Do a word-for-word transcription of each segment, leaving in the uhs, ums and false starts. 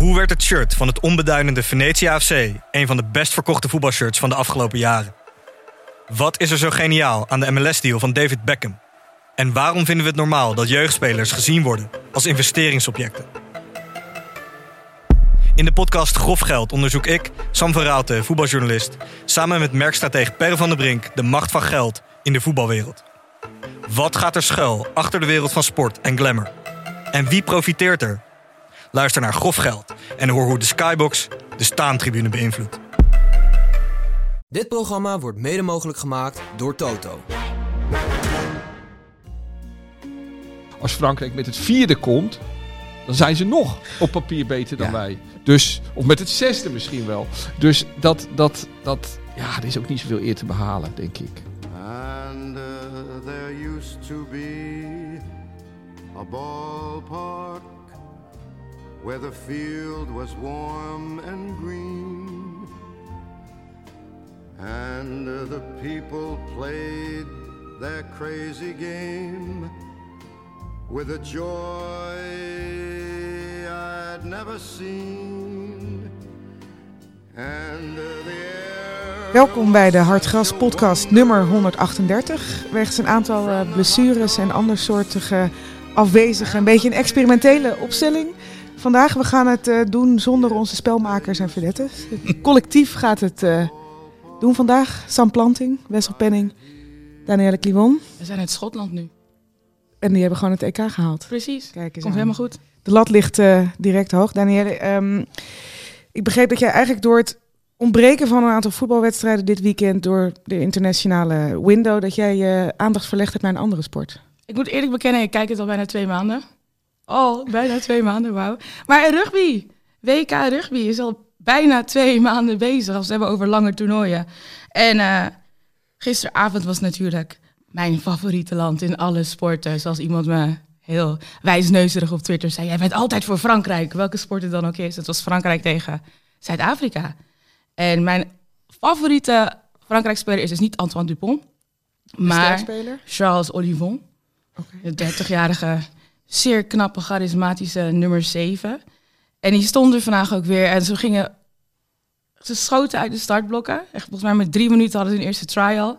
Hoe werd het shirt van het onbeduidende Venetia F C een van de best verkochte voetbalshirts van de afgelopen jaren? Wat is er zo geniaal aan de M L S-deal van David Beckham? En waarom vinden we het normaal dat jeugdspelers gezien worden als investeringsobjecten? In de podcast Grof Geld onderzoek ik, Sam van Raalte, voetbaljournalist, samen met merkstratege Per van der Brink de macht van geld in de voetbalwereld. Wat gaat er schuil achter de wereld van sport en glamour? En wie profiteert er? Luister naar Grof Geld en hoor hoe de Skybox de staantribune beïnvloedt. Dit programma wordt mede mogelijk gemaakt door Toto. Als Frankrijk met het vierde komt, dan zijn ze nog op papier beter dan ja. wij. Dus, of met het zesde misschien wel. Dus dat, dat, dat, ja, er is ook niet zoveel eer te behalen, denk ik. And uh, there used to be a ballpark where the field was warm and green, and uh, the people played their crazy game with a joy I'd never seen. And uh, the air. Welkom bij de Hartgras podcast nummer honderdachtendertig. Wegens een aantal uh, blessures en andersoortige afwezigen, een beetje een experimentele opstelling. Vandaag we gaan het uh, doen zonder onze spelmakers en vedettes. Het collectief gaat het uh, doen vandaag. Sam Planting, Wessel Penning, Danielle Kliwon. We zijn uit Schotland nu. En die hebben gewoon het E K gehaald. Precies, Kijk eens komt aan. helemaal goed. De lat ligt uh, direct hoog. Danielle, um, ik begreep dat jij eigenlijk door het ontbreken van een aantal voetbalwedstrijden dit weekend, door de internationale window, dat jij je aandacht verlegd hebt naar een andere sport. Ik moet eerlijk bekennen, ik kijk het al bijna twee maanden. Al bijna twee maanden, wauw. Maar rugby, W K rugby is al bijna twee maanden bezig als we het hebben over lange toernooien. En uh, gisteravond was natuurlijk mijn favoriete land in alle sporten. Zoals iemand me heel wijsneuzerig op Twitter zei, jij bent altijd voor Frankrijk, welke sport het dan ook is. Het was Frankrijk tegen Zuid-Afrika. En mijn favoriete Frankrijk-speler is dus niet Antoine Dupont, maar Charles Olivon. Okay. De dertigjarige, zeer knappe, charismatische nummer zeven. En die stond er vandaag ook weer. En ze gingen, ze schoten uit de startblokken. Echt, volgens mij met drie minuten hadden ze een eerste trial.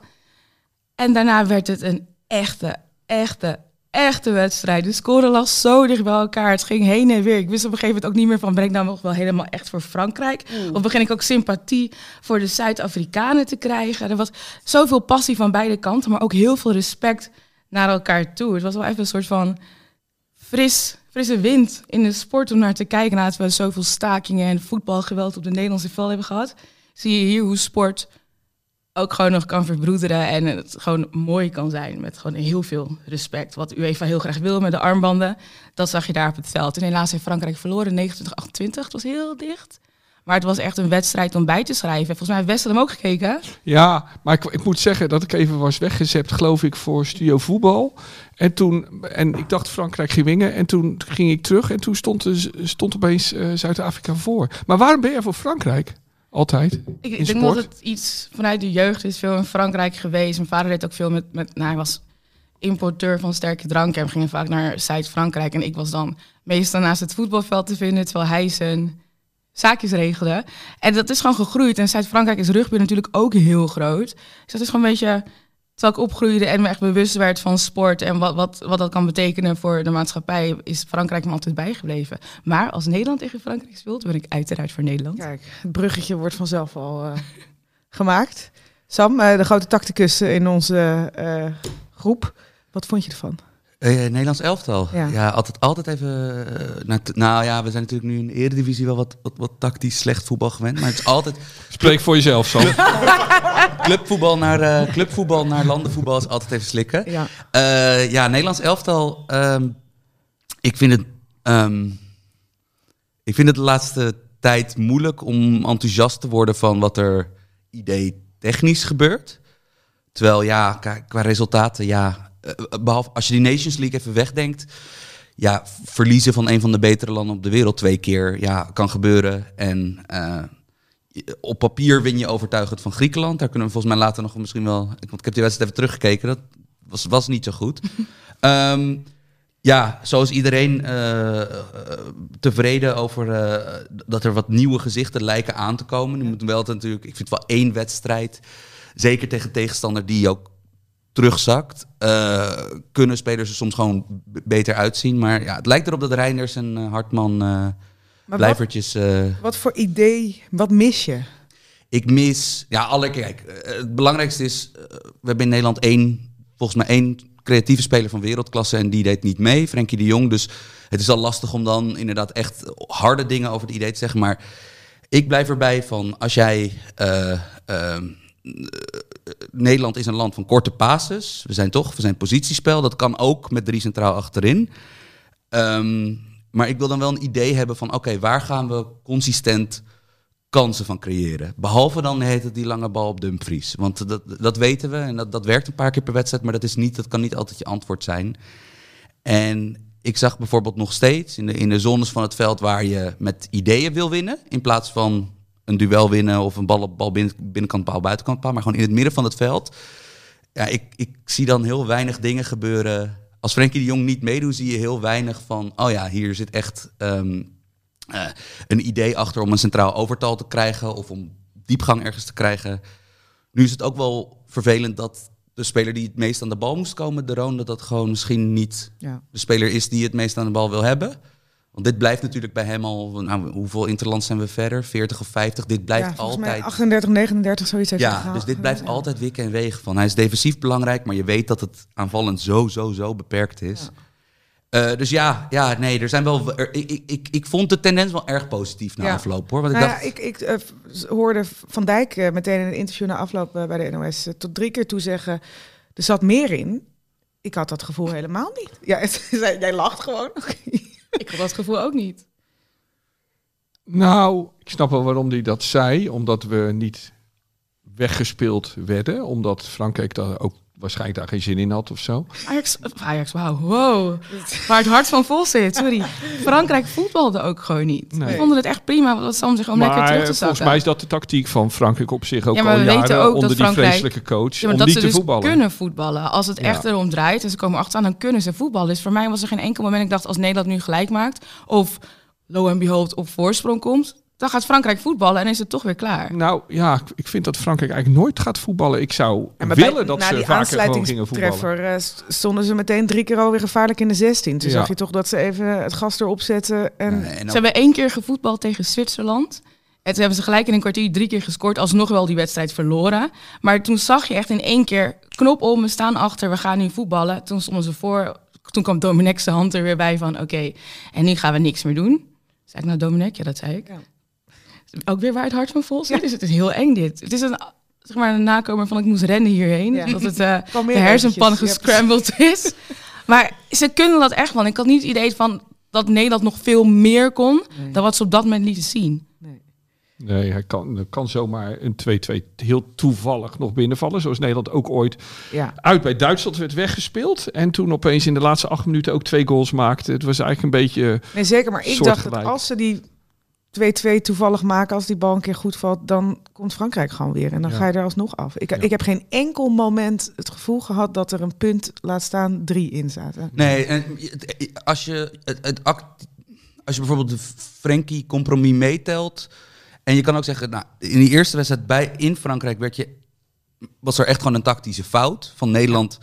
En daarna werd het een echte, echte, echte wedstrijd. De score lag zo dicht bij elkaar. Het ging heen en weer. Ik wist op een gegeven moment ook niet meer van, ben ik nou nog wel helemaal echt voor Frankrijk? Oeh. Of begin ik ook sympathie voor de Zuid-Afrikanen te krijgen? Er was zoveel passie van beide kanten, maar ook heel veel respect naar elkaar toe. Het was wel even een soort van fris, frisse wind in de sport om naar te kijken. Nadat we zoveel stakingen en voetbalgeweld op de Nederlandse veld hebben gehad, zie je hier hoe sport ook gewoon nog kan verbroederen en het gewoon mooi kan zijn met gewoon heel veel respect. Wat UEFA heel graag wil met de armbanden, dat zag je daar op het veld. En helaas heeft Frankrijk verloren, negenentwintig achtentwintig. Het was heel dicht. Maar het was echt een wedstrijd om bij te schrijven. Volgens mij heeft Wessel hem ook gekeken. Ja, maar ik, ik moet zeggen dat ik even was weggezept, geloof ik, voor Studio Voetbal. En toen, en ik dacht Frankrijk ging winnen. En toen ging ik terug en toen stond, stond opeens uh, Zuid-Afrika voor. Maar waarom ben jij voor Frankrijk? Altijd? Ik, ik denk dat het iets vanuit de jeugd is, veel in Frankrijk geweest. Mijn vader deed ook veel met, met nou, hij was importeur van sterke drank en we gingen vaak naar Zuid-Frankrijk. En ik was dan meestal naast het voetbalveld te vinden, terwijl hij zijn zaakjes regelde. En dat is gewoon gegroeid. En Zuid-Frankrijk is rugby natuurlijk ook heel groot. Dus dat is gewoon een beetje, terwijl ik opgroeide en me echt bewust werd van sport en wat, wat, wat dat kan betekenen voor de maatschappij, is Frankrijk me altijd bijgebleven. Maar als Nederland tegen Frankrijk speelt, ben ik uiteraard voor Nederland. Kijk, het bruggetje wordt vanzelf al uh, gemaakt. Sam, uh, de grote tacticus in onze uh, groep. Wat vond je ervan? Uh, Nederlands elftal. Ja, ja altijd, altijd even. Uh, naar t- nou ja, we zijn natuurlijk nu in de Eredivisie wel wat, wat, wat tactisch slecht voetbal gewend. Maar het is altijd. Spreek voor jezelf, Sam. clubvoetbal, naar, uh, clubvoetbal naar landenvoetbal is altijd even slikken. Ja, uh, ja Nederlands elftal. Um, ik vind het. Um, ik vind het de laatste tijd moeilijk om enthousiast te worden van wat er idee technisch gebeurt. Terwijl ja, qua resultaten, ja. Behalve als je die Nations League even wegdenkt, ja, verliezen van een van de betere landen op de wereld twee keer, ja, kan gebeuren. En uh, op papier win je overtuigend van Griekenland. Daar kunnen we volgens mij later nog misschien wel, want ik heb die wedstrijd even teruggekeken, dat was, was niet zo goed. um, Ja, zoals iedereen uh, uh, tevreden over uh, dat er wat nieuwe gezichten lijken aan te komen. Nu moet wel het natuurlijk, ik vind wel één wedstrijd, zeker tegen tegenstander die ook terugzakt, uh, kunnen spelers er soms gewoon b- beter uitzien. Maar ja, het lijkt erop dat Reinders en uh, Hartman uh, blijvertjes... Uh, wat, wat voor idee, wat mis je? Ik mis, ja, alle, kijk, uh, het belangrijkste is, uh, we hebben in Nederland één, volgens mij één creatieve speler van wereldklasse en die deed niet mee, Frenkie de Jong. Dus het is al lastig om dan inderdaad echt harde dingen over het idee te zeggen. Maar ik blijf erbij van, als jij... Uh, uh, uh, Nederland is een land van korte passes. We zijn toch, we zijn positiespel. Dat kan ook met drie centraal achterin. Um, maar ik wil dan wel een idee hebben van, oké, okay, waar gaan we consistent kansen van creëren? Behalve dan heet het die lange bal op Dumfries. Want dat, dat weten we en dat, dat werkt een paar keer per wedstrijd, maar dat, is niet, dat kan niet altijd je antwoord zijn. En ik zag bijvoorbeeld nog steeds in de, in de zones van het veld waar je met ideeën wil winnen, in plaats van een duel winnen of een bal op bal binnen, binnenkant paal, buitenkant paal, maar gewoon in het midden van het veld. Ja, ik, ik zie dan heel weinig dingen gebeuren. Als Frenkie de Jong niet meedoet, zie je heel weinig van, oh ja, hier zit echt um, uh, een idee achter om een centraal overtal te krijgen of om diepgang ergens te krijgen. Nu is het ook wel vervelend dat de speler die het meest aan de bal moest komen, de Roon, dat dat gewoon misschien niet ja. de speler is die het meest aan de bal wil hebben. Want dit blijft natuurlijk bij hem al, nou, hoeveel interlands zijn we verder? veertig of vijftig? Dit blijft ja, altijd... Mij achtendertig, negenendertig, zoiets heeft Ja, gehaald. Dus dit blijft ja. altijd wikken en wegen van. Hij is defensief belangrijk, maar je weet dat het aanvallend zo, zo, zo beperkt is. Ja. Uh, dus ja, ja, nee, er zijn wel... Er, ik, ik, ik, ik vond de tendens wel erg positief na ja. afloop, hoor. Want ik, nou dacht... ja, ik, ik uh, hoorde Van Dijk uh, meteen in een interview na afloop uh, bij de N O S uh, tot drie keer toe zeggen, er zat meer in. Ik had dat gevoel helemaal niet. Ja, het, jij lacht gewoon. Ik had dat gevoel ook niet. Nou, ik snap wel waarom hij dat zei. Omdat we niet weggespeeld werden. Omdat Frankrijk daar ook waarschijnlijk daar geen zin in had of zo. Ajax, Ajax wauw, wow. Waar het hart van vol zit, sorry. Frankrijk voetbalde ook gewoon niet. Nee. We vonden het echt prima, wat Sam zich om maar lekker terug te zakken. Volgens mij is dat de tactiek van Frankrijk op zich ook ja, maar al we jaren weten ook onder dat die Frankrijk, vreselijke coach. Ja, maar om dat niet ze te dus voetballen. kunnen voetballen. Als het echt ja. erom draait en ze komen achteraan, dan kunnen ze voetballen. Dus voor mij was er geen enkel moment, ik dacht als Nederland nu gelijk maakt, of low and behold op voorsprong komt, dan gaat Frankrijk voetballen en is het toch weer klaar. Nou ja, ik vind dat Frankrijk eigenlijk nooit gaat voetballen. Ik zou ja, willen bij, dat na ze die vaker gewoon gingen voetballen. Treffer, uh, stonden ze meteen drie keer alweer gevaarlijk in de zestien. Toen ja. zag je toch dat ze even het gas erop zetten. En... Nee, en ze hebben één keer gevoetbald tegen Zwitserland. En toen hebben ze gelijk in een kwartier drie keer gescoord. Alsnog wel die wedstrijd verloren. Maar toen zag je echt in één keer, knop om, we staan achter, we gaan nu voetballen. Toen stonden ze voor. Toen kwam Domenech's hand er weer bij van, oké, okay, en nu gaan we niks meer doen. Zei ik nou Domenech? Ja, dat zei ik. Ja. Ook weer waar het hart van vol zit. Ja. Dus het is heel eng dit. Het is een, zeg maar, een nakomer van ik moest rennen hierheen. Ja. Dat het uh, de hersenpan gescrambled is. Maar ze kunnen dat echt wel. Ik had niet het idee van dat Nederland nog veel meer kon nee. dan wat ze op dat moment lieten zien. Nee, nee hij kan, er kan zomaar een twee-twee heel toevallig nog binnenvallen. Zoals Nederland ook ooit ja. uit bij Duitsland werd weggespeeld. En toen opeens in de laatste acht minuten ook twee goals maakte. Het was eigenlijk een beetje... Nee, zeker. Maar ik dacht dat als ze die twee-twee toevallig maken, als die bal een keer goed valt, dan komt Frankrijk gewoon weer. En dan ja. ga je er alsnog af. Ik, ja. ik heb geen enkel moment het gevoel gehad dat er een punt, laat staan, drie in zaten. Nee, en als je het, het act, als je bijvoorbeeld de Frenkie-compromis meetelt, en je kan ook zeggen, nou, in die eerste wedstrijd bij in Frankrijk werd je, was er echt gewoon een tactische fout van Nederland.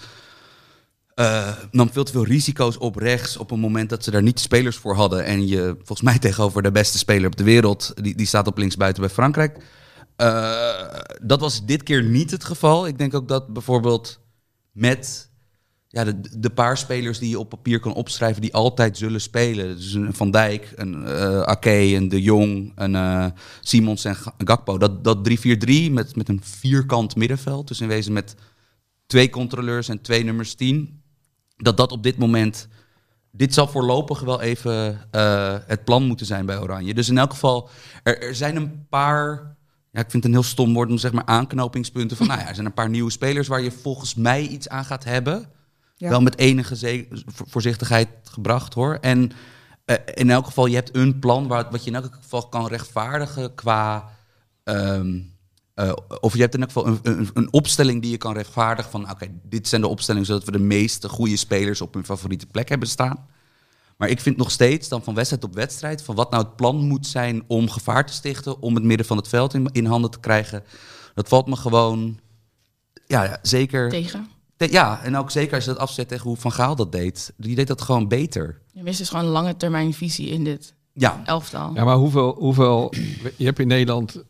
Uh, nam veel te veel risico's op rechts op een moment dat ze daar niet spelers voor hadden. En je, volgens mij tegenover de beste speler op de wereld, die, die staat op linksbuiten bij Frankrijk. Uh, dat was dit keer niet het geval. Ik denk ook dat bijvoorbeeld met ja, de, de paar spelers die je op papier kan opschrijven, die altijd zullen spelen. Dus een Van Dijk, een uh, Ake, een De Jong, een uh, Simons en Gakpo. Dat, dat drie vier drie met, met een vierkant middenveld. Dus in wezen met twee controleurs en twee nummers tien. Dat dat op dit moment, dit zal voorlopig wel even uh, het plan moeten zijn bij Oranje. Dus in elk geval, er, er zijn een paar, ja, ik vind het een heel stom woord om zeg maar aanknopingspunten van, nou ja, er zijn een paar nieuwe spelers waar je volgens mij iets aan gaat hebben. Ja. Wel met enige ze- voorzichtigheid gebracht, hoor. En uh, in elk geval, je hebt een plan waar, wat je in elk geval kan rechtvaardigen qua Um, Uh, of je hebt in elk geval een, een, een opstelling die je kan rechtvaardigen van... oké, okay, dit zijn de opstellingen zodat we de meeste goede spelers op hun favoriete plek hebben staan. Maar ik vind nog steeds dan van wedstrijd op wedstrijd... van wat nou het plan moet zijn om gevaar te stichten... om het midden van het veld in, in handen te krijgen. Dat valt me gewoon ja, ja, zeker... Tegen? Te, ja, en ook zeker als je dat afzet tegen hoe Van Gaal dat deed. Die deed dat gewoon beter. Je mist dus gewoon een lange termijn visie in dit ja. elftal. Ja, maar hoeveel, hoeveel... Je hebt in Nederland...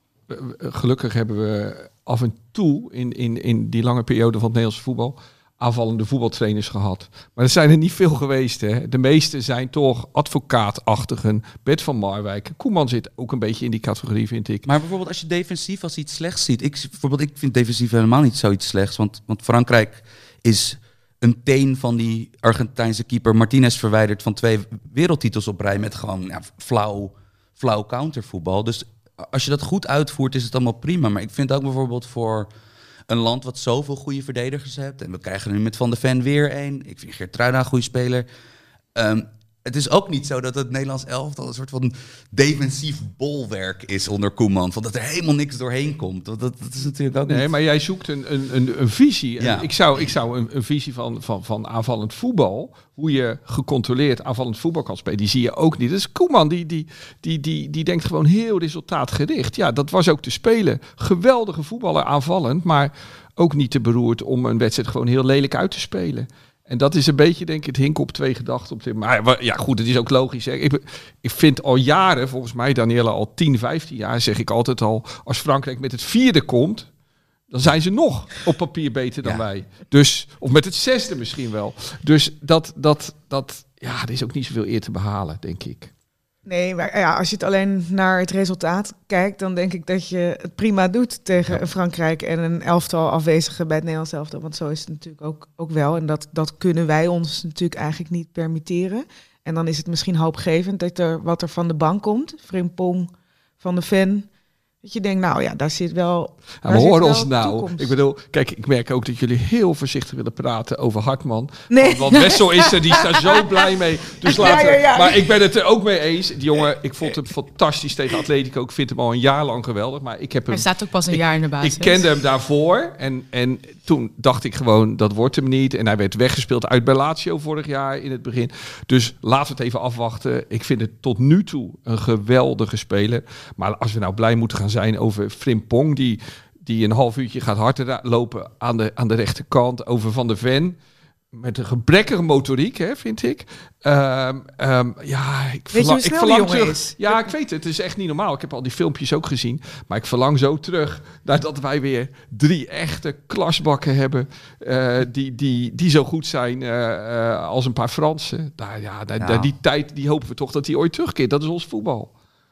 Gelukkig hebben we af en toe in, in, in die lange periode van het Nederlandse voetbal aanvallende voetbaltrainers gehad. Maar er zijn er niet veel geweest. Hè. De meeste zijn toch advocaatachtigen. Bert van Marwijk. Koeman zit ook een beetje in die categorie, vind ik. Maar bijvoorbeeld als je defensief als iets slechts ziet. Ik, bijvoorbeeld, ik vind defensief helemaal niet zoiets slechts. Want, want Frankrijk is een teen van die Argentijnse keeper Martinez verwijderd van twee wereldtitels op rij met gewoon ja, flauw, flauw countervoetbal. Dus als je dat goed uitvoert, is het allemaal prima. Maar ik vind ook bijvoorbeeld voor een land wat zoveel goede verdedigers hebt... en we krijgen nu met Van de Ven weer een. Ik vind Geertruida een goede speler. Um, het is ook niet zo dat het Nederlands elftal een soort van defensief bolwerk is onder Koeman. Van dat er helemaal niks doorheen komt. Dat, dat, dat is natuurlijk ook nee, niet... maar jij zoekt een, een, een, een visie. Ja. Ik zou, ik zou een, een visie van, van, van aanvallend voetbal... hoe je gecontroleerd aanvallend voetbal kan spelen... die zie je ook niet. Dus Koeman die, die, die, die, die denkt gewoon heel resultaatgericht. Ja, dat was ook te spelen. Geweldige voetballer aanvallend... maar ook niet te beroerd om een wedstrijd gewoon heel lelijk uit te spelen... En dat is een beetje, denk ik, het hinken op twee gedachten. Op dit. Maar ja, goed, het is ook logisch. Hè. Ik, ik vind al jaren, volgens mij, Daniela, al tien, vijftien jaar... zeg ik altijd al, als Frankrijk met het vierde komt... dan zijn ze nog op papier beter dan ja. wij. Dus, of met het zesde misschien wel. Dus dat, dat, dat, ja, er is ook niet zoveel eer te behalen, denk ik. Nee, maar ja, als je het alleen naar het resultaat kijkt... dan denk ik dat je het prima doet tegen ja. Frankrijk... en een elftal afwezigen bij het Nederlands elftal. Want zo is het natuurlijk ook, ook wel. En dat, dat kunnen wij ons natuurlijk eigenlijk niet permitteren. En dan is het misschien hoopgevend dat er wat er van de bank komt. Frimpong, Van de Ven... Dat je denkt, nou ja, daar zit wel. Ja, we horen ons nou. Toekomst. Ik bedoel, kijk, ik merk ook dat jullie heel voorzichtig willen praten over Hartman. Nee. Want Wessel is er, die is daar zo blij mee. Dus laten, ja, ja, ja. Maar ik ben het er ook mee eens. Die jongen, ik vond hem fantastisch tegen Atletico. Ik vind hem al een jaar lang geweldig. Maar ik heb hem. Hij staat ook pas een ik, jaar in de basis. Ik kende hem daarvoor. En, en toen dacht ik gewoon, dat wordt hem niet. En hij werd weggespeeld uit bij Lazio vorig jaar in het begin. Dus laten we het even afwachten. Ik vind het tot nu toe een geweldige speler. Maar als we nou blij moeten gaan zijn over Frimpong, die, die een half uurtje gaat hardlopen aan de, aan de rechterkant. Over Van de Ven, met een gebrekkige motoriek, hè, vind ik. Um, um, ja, ik weet verlang, je hoe snel ik verlang die jongen terug. is? Ja, ik weet het. Het is echt niet normaal. Ik heb al die filmpjes ook gezien. Maar ik verlang zo terug nadat wij weer drie echte klasbakken hebben. Uh, die, die, die zo goed zijn uh, uh, als een paar Fransen. Daar, ja, daar, Ja. daar, die tijd die hopen we toch dat die ooit terugkeert. Dat is ons voetbal.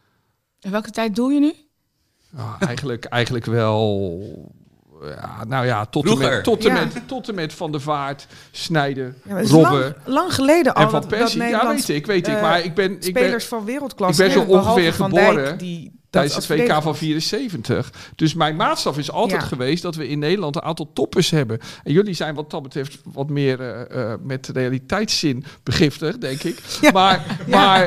En welke tijd doe je nu? Ja, eigenlijk, eigenlijk wel. Ja, nou ja, tot en, Vroeger. met, tot, en Ja. met, tot en met Van der Vaart, Snijder, Ja, maar het is Robben lang, lang geleden al en Van dat, dat Persie. Ja, Nederland, weet ik, weet ik. uh, Maar ik ben, ik ben spelers van wereldklasse. ik ben zo hebben, behalve ongeveer Van geboren Dijk, die tijdens dat het als W K van verdediger- vierenzeventig. Dus mijn maatstaf is altijd Ja. geweest dat we in Nederland een aantal toppers hebben. En jullie zijn wat dat betreft wat meer uh, uh, met realiteitszin begiftigd, denk ik. Ja. Maar, Ja. maar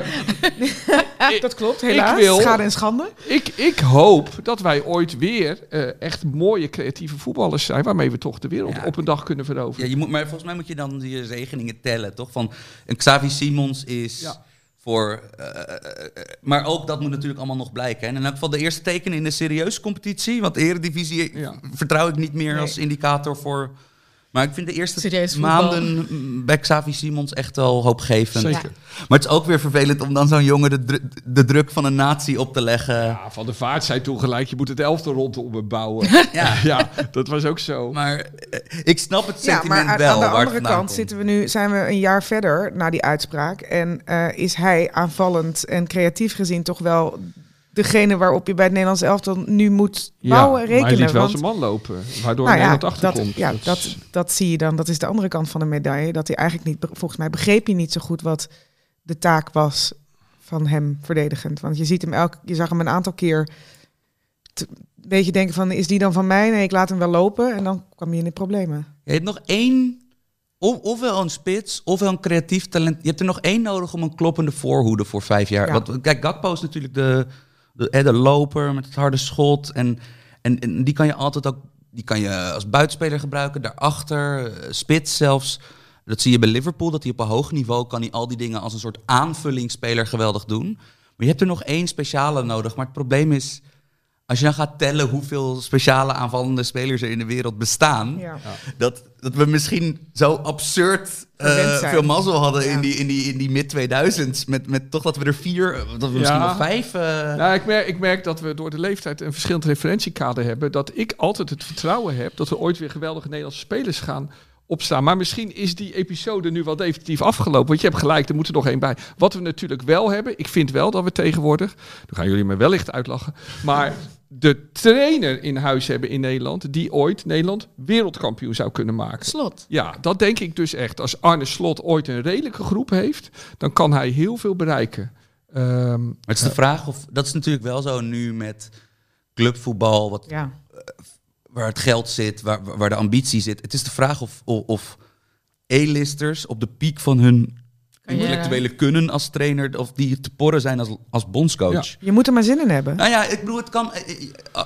ik, Dat klopt, helaas. wil- Schade en schande. ik, ik hoop dat wij ooit weer uh, echt mooie creatieve voetballers zijn, waarmee we toch de wereld Ja. op een dag kunnen veroveren. Ja, je moet, maar volgens mij moet je dan die regeningen tellen, toch? Van een Xavi Simons is Ja. voor... Uh, uh, uh, maar ook dat moet natuurlijk allemaal nog blijken. En in elk geval de eerste tekenen in de serieuze competitie. Want de Eredivisie Ja. vertrouw ik niet meer Nee. als indicator voor... Maar ik vind de eerste Serieus voetbal. maanden bij Xavi Simons echt wel hoopgevend. Zeker. Maar het is ook weer vervelend om dan zo'n jongen de, dru- de druk van een natie op te leggen. Ja, Van der Vaart zei toen gelijk, je moet het elftal rondom me bouwen. Ja. Ja, dat was ook zo. Maar uh, ik snap het Ja, sentiment maar aan, wel. aan de waar het andere vandaan kant komt. zitten we nu, zijn we een jaar verder na die uitspraak. En uh, is hij aanvallend en creatief gezien toch wel degene waarop je bij het Nederlands elftal nu moet bouwen, ja, rekenen. maar hij liet wel want- zijn man lopen, waardoor Nou ja, Nederland dat, achterkomt. ja Dat dat, is- dat zie je dan. Dat is de andere kant van de medaille. Dat hij eigenlijk niet, be- volgens mij begreep hij niet zo goed wat de taak was van hem verdedigend. Want je ziet hem elke, je zag hem een aantal keer te- een beetje denken van, is die dan van mij? Nee, ik laat hem wel lopen. En dan kwam hij in de problemen. Je hebt nog één, of, ofwel een spits, ofwel een creatief talent. Je hebt er nog één nodig om een kloppende voorhoede voor vijf jaar. Ja. Want kijk, Gakpo is natuurlijk de, de, hè, de loper met het harde schot. En, En, en die kan je altijd ook, die kan je als buitenspeler gebruiken, daarachter, uh, spits zelfs. Dat zie je bij Liverpool, dat hij op een hoog niveau kan hij al die dingen als een soort aanvullingsspeler geweldig doen. Maar je hebt er nog één speciale nodig. Maar het probleem is, als je dan gaat tellen hoeveel speciale aanvallende spelers er in de wereld bestaan, Ja. dat, dat we misschien zo absurd uh, veel mazzel hadden Ja. in die, in die, in die mid tweeduizends. Met, met toch dat we er vier, dat we misschien Ja. wel vijf... Uh... Nou, ik, merk, ik merk dat we door de leeftijd een verschillend referentiekader hebben. Dat ik altijd het vertrouwen heb dat er ooit weer geweldige Nederlandse spelers gaan opstaan. Maar misschien is die episode nu wel definitief afgelopen. Want je hebt gelijk, er moet er nog één bij. Wat we natuurlijk wel hebben, ik vind wel dat we tegenwoordig, dan gaan jullie me wellicht uitlachen, maar de trainer in huis hebben in Nederland die ooit Nederland wereldkampioen zou kunnen maken. Slot. Ja, dat denk ik dus echt. Als Arne Slot ooit een redelijke groep heeft, dan kan hij heel veel bereiken. Um, Maar het is de vraag of, dat is natuurlijk wel zo nu met clubvoetbal, wat, Ja. waar het geld zit, waar, waar de ambitie zit. Het is de vraag of, of, of A-listers op de piek van hun Carrière. intellectuele kunnen als trainer, of die te porren zijn als, als bondscoach. Ja. Je moet er maar zin in hebben. Nou ja, ik bedoel, het kan... eh, eh, eh, eh,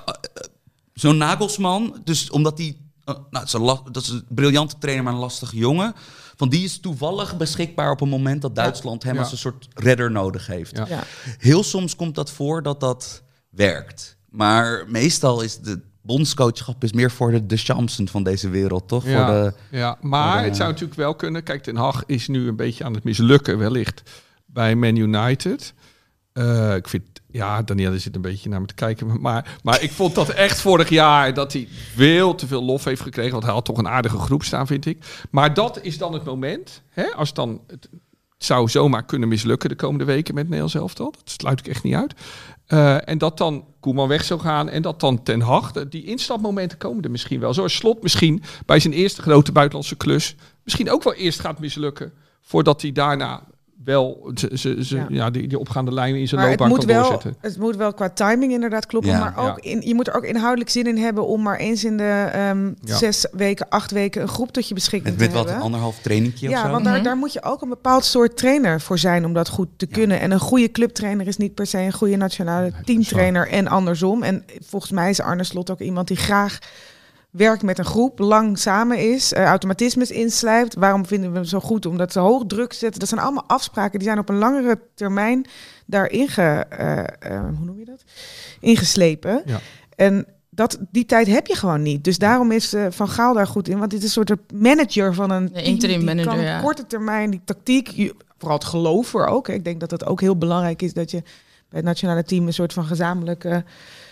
Zo'n Nagelsman, dus omdat hij... eh, nou, het is een la- dat is een briljante trainer, maar een lastige jongen. Van die is toevallig beschikbaar op een moment dat Duitsland hem Ja. als een soort redder nodig heeft. Ja. Ja. Heel soms komt dat voor dat dat werkt. Maar meestal is de bondscoachschap is meer voor de, de Champsen van deze wereld, toch? Ja, Voor de, ja, maar voor de- het zou natuurlijk wel kunnen. Kijk, Ten Hag is nu een beetje aan het mislukken, wellicht, bij Man United. Uh, ik vind, ja, Danielle zit een beetje naar me te kijken. Maar, maar ik vond dat echt vorig jaar dat hij veel te veel lof heeft gekregen. Want hij had toch een aardige groep staan, vind ik. Maar dat is dan het moment. Hè, als dan het zou zomaar kunnen mislukken de komende weken met Nederlands elftal. Dat sluit ik echt niet uit. Uh, en dat dan Koeman weg zou gaan en dat dan Ten Hag. Die instapmomenten komen er misschien wel. Zoals Slot misschien bij zijn eerste grote buitenlandse klus misschien ook wel eerst gaat mislukken. Voordat hij daarna wel ze, ze, ze, Ja. ja, die, die opgaande lijnen in zijn Maar het loopbaan moet, kan wel, doorzetten. het moet wel qua timing inderdaad kloppen. Ja. Maar ook Ja. in, je moet er ook inhoudelijk zin in hebben om maar eens in de um, Ja. zes weken, acht weken een groep tot je beschikking met te met wat, hebben. anderhalf trainingje of Ja, zo? want daar, Mhm. daar moet je ook een bepaald soort trainer voor zijn om dat goed te kunnen. En een goede clubtrainer is niet per se een goede nationale teamtrainer en andersom. En volgens mij is Arne Slot ook iemand die graag werkt met een groep, lang samen is, uh, automatismes inslijpt. Waarom vinden we hem zo goed? Omdat ze hoog druk zetten. Dat zijn allemaal afspraken die zijn op een langere termijn daarin ge, uh, uh, hoe noem je dat? ingeslepen. Ja. En dat, die tijd heb je gewoon niet. Dus daarom is uh, Van Gaal daar goed in. Want dit is een soort manager van een De team. interim die manager, kan op ja. korte termijn die tactiek, je- vooral het geloof er ook. Hè. Ik denk dat het ook heel belangrijk is dat je bij het nationale team een soort van gezamenlijke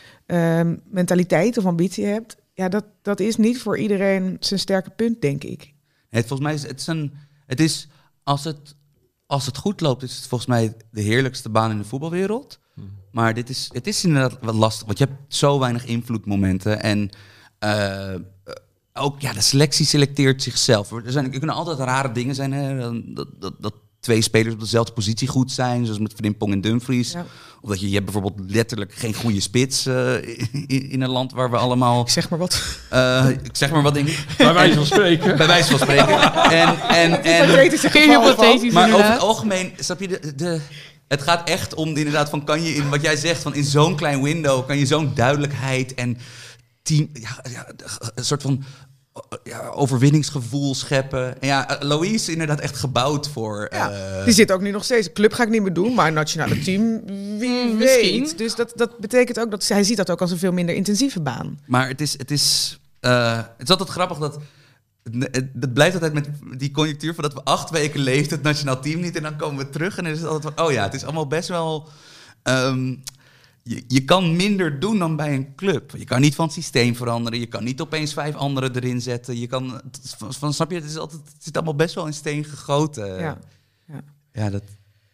uh, mentaliteit of ambitie hebt. Ja, dat, dat is niet voor iedereen zijn sterke punt, denk ik. Het, volgens mij is het, is een, het is, als het, als het goed loopt, is het volgens mij de heerlijkste baan in de voetbalwereld. Maar dit is, het is inderdaad wat lastig, want je hebt zo weinig invloedmomenten. En uh, ook ja, de selectie selecteert zichzelf. Er, zijn, er kunnen altijd rare dingen zijn. Hè? Dat, dat, dat twee spelers op dezelfde positie goed zijn, zoals met Frimpong en Dumfries. Ja. Of dat je, je hebt bijvoorbeeld letterlijk geen goede spits uh, in, in een land waar we allemaal... Ik zeg maar wat. Uh, ik zeg maar wat dingen. Bij wijze van spreken. Bij wijze van spreken. En, en, en, Hypothetische Geen geval van. hypothetisch maar over het inderdaad. algemeen, snap je, de, de, het gaat echt om inderdaad van kan je in wat jij zegt, van in zo'n klein window kan je zo'n duidelijkheid en team, ja, ja, een soort van ja, overwinningsgevoel scheppen. En ja, Louise is inderdaad echt gebouwd voor. Ja, uh, die zit ook nu nog steeds. De club ga ik niet meer doen, maar nationale team, wie Mm, misschien. weet. Dus dat, dat betekent ook dat hij ziet dat ook als een veel minder intensieve baan. Maar het is, het is, uh, het is altijd grappig dat. Het, het, het blijft altijd met die conjunctuur van dat we acht weken leeft het nationaal team niet en dan komen we terug en dan is het altijd van, oh ja, het is allemaal best wel. Um, je, je kan minder doen dan bij een club. Je kan niet van het systeem veranderen. Je kan niet opeens vijf anderen erin zetten. Je kan, het is van, van, snap je? Het is altijd, het zit allemaal best wel in steen gegoten. Ja. Ja, ja dat.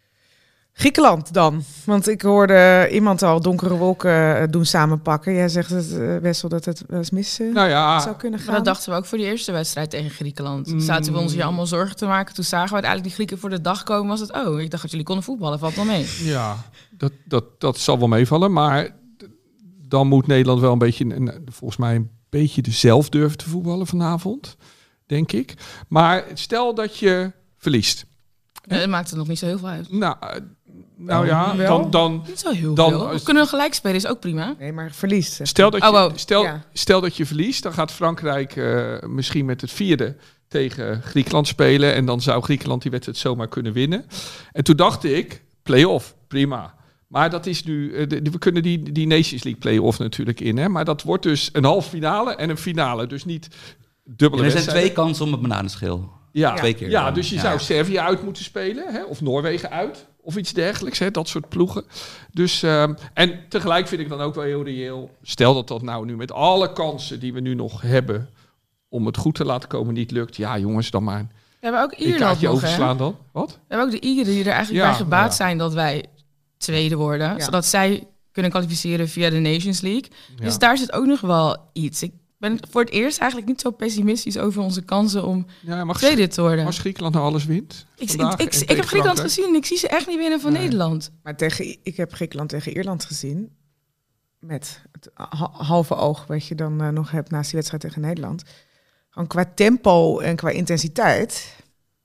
Griekenland dan. Want ik hoorde iemand al donkere wolken eh, doen samenpakken. Jij zegt het, uh, Wessel, dat het wel eens mis uh, Nou ja, zou kunnen gaan. Maar dat dachten we ook voor die eerste wedstrijd tegen Griekenland. Mm. Zaten we ons hier allemaal zorgen te maken. Toen zagen we uiteindelijk die Grieken voor de dag komen. Was het, oh, ik dacht dat jullie konden voetballen. Valt wel mee. ja dat, dat, dat zal wel meevallen. Maar d- dan moet Nederland wel een beetje, een, volgens mij een beetje zelf durven te voetballen vanavond. Denk ik. Maar stel dat je verliest. Uh, het maakt het nog niet zo heel veel uit. Nou, uh, Nou ja, Wel? dan... dan Niet zo heel Dan veel. is- We kunnen gelijk spelen, is ook prima. Nee, maar verliest. zegt Stel dat, je, Oh, wow. stel, Ja. stel dat je verliest, dan gaat Frankrijk uh, misschien met het vierde tegen Griekenland spelen. En dan zou Griekenland die wedstrijd zomaar kunnen winnen. En toen dacht ik, play-off, prima. Maar dat is nu, uh, de, de, we kunnen die, die Nations League play-off natuurlijk in. Hè? Maar dat wordt dus een halve finale en een finale. Dus niet dubbele En er zijn wedstrijden. twee kansen om het bananenschil. Ja, Twee keer. ja, dus je Ja. zou Servië uit moeten spelen, hè? Of Noorwegen uit, of iets dergelijks, hè? Dat soort ploegen. Dus, um, en tegelijk vind ik dan ook wel heel reëel, stel dat dat nou nu met alle kansen die we nu nog hebben om het goed te laten komen niet lukt. Ja, jongens, dan maar We hebben ook een Ierland kaartje nog, hè? overslaan dan. Wat? We hebben ook de Ieren die er eigenlijk Ja, bij gebaat ja. zijn dat wij tweede worden. Ja. Zodat zij kunnen kwalificeren via de Nations League. Ja. Dus daar zit ook nog wel iets. Ik ben voor het eerst eigenlijk niet zo pessimistisch over onze kansen om Ja, maar tweede te worden. als Griekenland nou alles wint Ik, ik, vandaag ik, en ik tegen heb Griekenland Frankrijk? gezien en ik zie ze echt niet winnen van Nee. Nederland. Maar tegen, ik heb Griekenland tegen Ierland gezien. Met het ha- halve oog wat je dan uh, nog hebt naast die wedstrijd tegen Nederland. Gewoon qua tempo en qua intensiteit.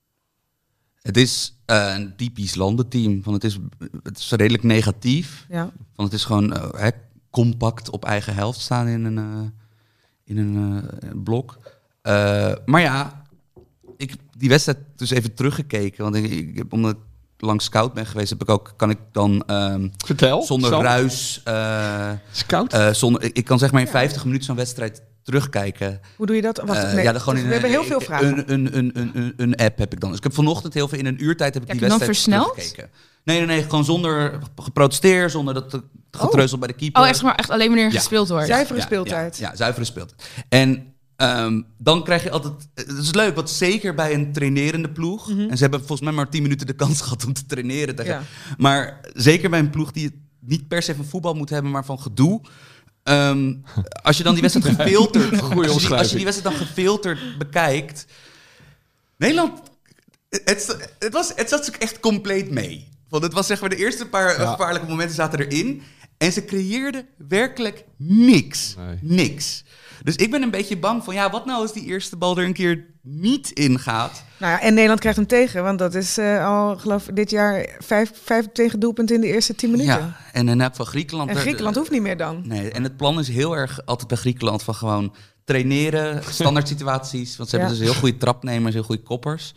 Het is uh, een typisch landenteam. Van het, is, het is redelijk negatief. Ja. Van het is gewoon uh, hè, compact op eigen helft staan in een, uh, in een uh, blok. Uh, maar ja, ik heb die wedstrijd dus even teruggekeken. Want ik, ik heb, omdat ik lang scout ben geweest, heb ik ook, kan ik dan um, Vertel. zonder Sam. ruis... Uh, Scout? uh, zonder, ik, ik kan zeg maar in vijftig minuten zo'n wedstrijd terugkijken. Hoe doe je dat? Wacht, Uh, nee, ja, dan gewoon we in hebben een, heel veel vragen. Een, een, een, een, een, een app heb ik dan. Dus ik heb vanochtend heel veel in een uurtijd heb ik Heb die je dan wedstrijd versneld? teruggekeken. Nee, nee, nee, gewoon zonder geprotesteerd, zonder dat te- getreuzel bij de keeper. Oh, echt, maar echt alleen wanneer er Ja. gespeeld wordt. Zuivere Ja, speeltijd. Ja, ja, zuivere speeltijd. En um, dan krijg je altijd... Het is leuk, want zeker bij een trainerende ploeg... Mhm. En ze hebben volgens mij maar tien minuten de kans gehad om te traineren. Tegen, Ja. Maar zeker bij een ploeg die het niet per se van voetbal moet hebben... maar van gedoe... Um, als je dan die wedstrijd gefilterd... Goeie als, je die, als je omschrijving. die wedstrijd dan gefilterd bekijkt... Nederland... Het, het, was, het zat ook echt compleet mee. Want het was zeg maar de eerste paar Ja. gevaarlijke momenten zaten erin. En ze creëerden werkelijk niks. Nee. Niks. Dus ik ben een beetje bang van... Ja, wat nou als die eerste bal er een keer niet in gaat? Nou ja, en Nederland krijgt hem tegen, want dat is uh, al, geloof ik, dit jaar vijf, vijf tegendoelpunten in de eerste tien minuten. Ja, en in elk van Griekenland... En Griekenland hoeft niet meer dan. Nee, en het plan is heel erg altijd bij Griekenland van gewoon traineren, standaard situaties. Want ze Ja. hebben dus heel goede trapnemers, heel goede koppers.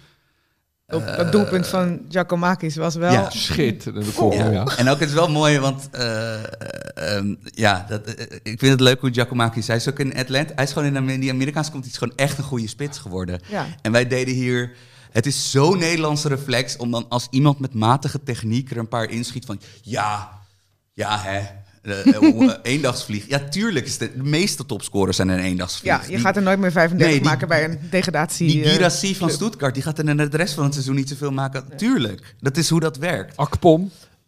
Op dat doelpunt van Giacomakis was wel... Ja. Schitterende goal, ja. En ook het is wel mooi, want uh, um, ja, dat, uh, ik vind het leuk hoe Giacomakis, hij is ook in Atlanta, hij is gewoon in de, in die Amerikaanse competitie gewoon echt een goede spits geworden. Ja. En wij deden hier, het is zo'n Nederlandse reflex om dan als iemand met matige techniek er een paar inschiet van, ja, ja hè, uh, uh, eendagsvlieg. Ja, tuurlijk, is de, de meeste topscorers zijn een eendagsvlieg. Ja, je Die- gaat er nooit meer vijfendertig Nee, die- maken bij een degradatie. Die eh, Girassi van club. Stuttgart, die gaat er de rest van het seizoen niet zoveel maken. Tuurlijk, dat is hoe dat werkt. Akpom.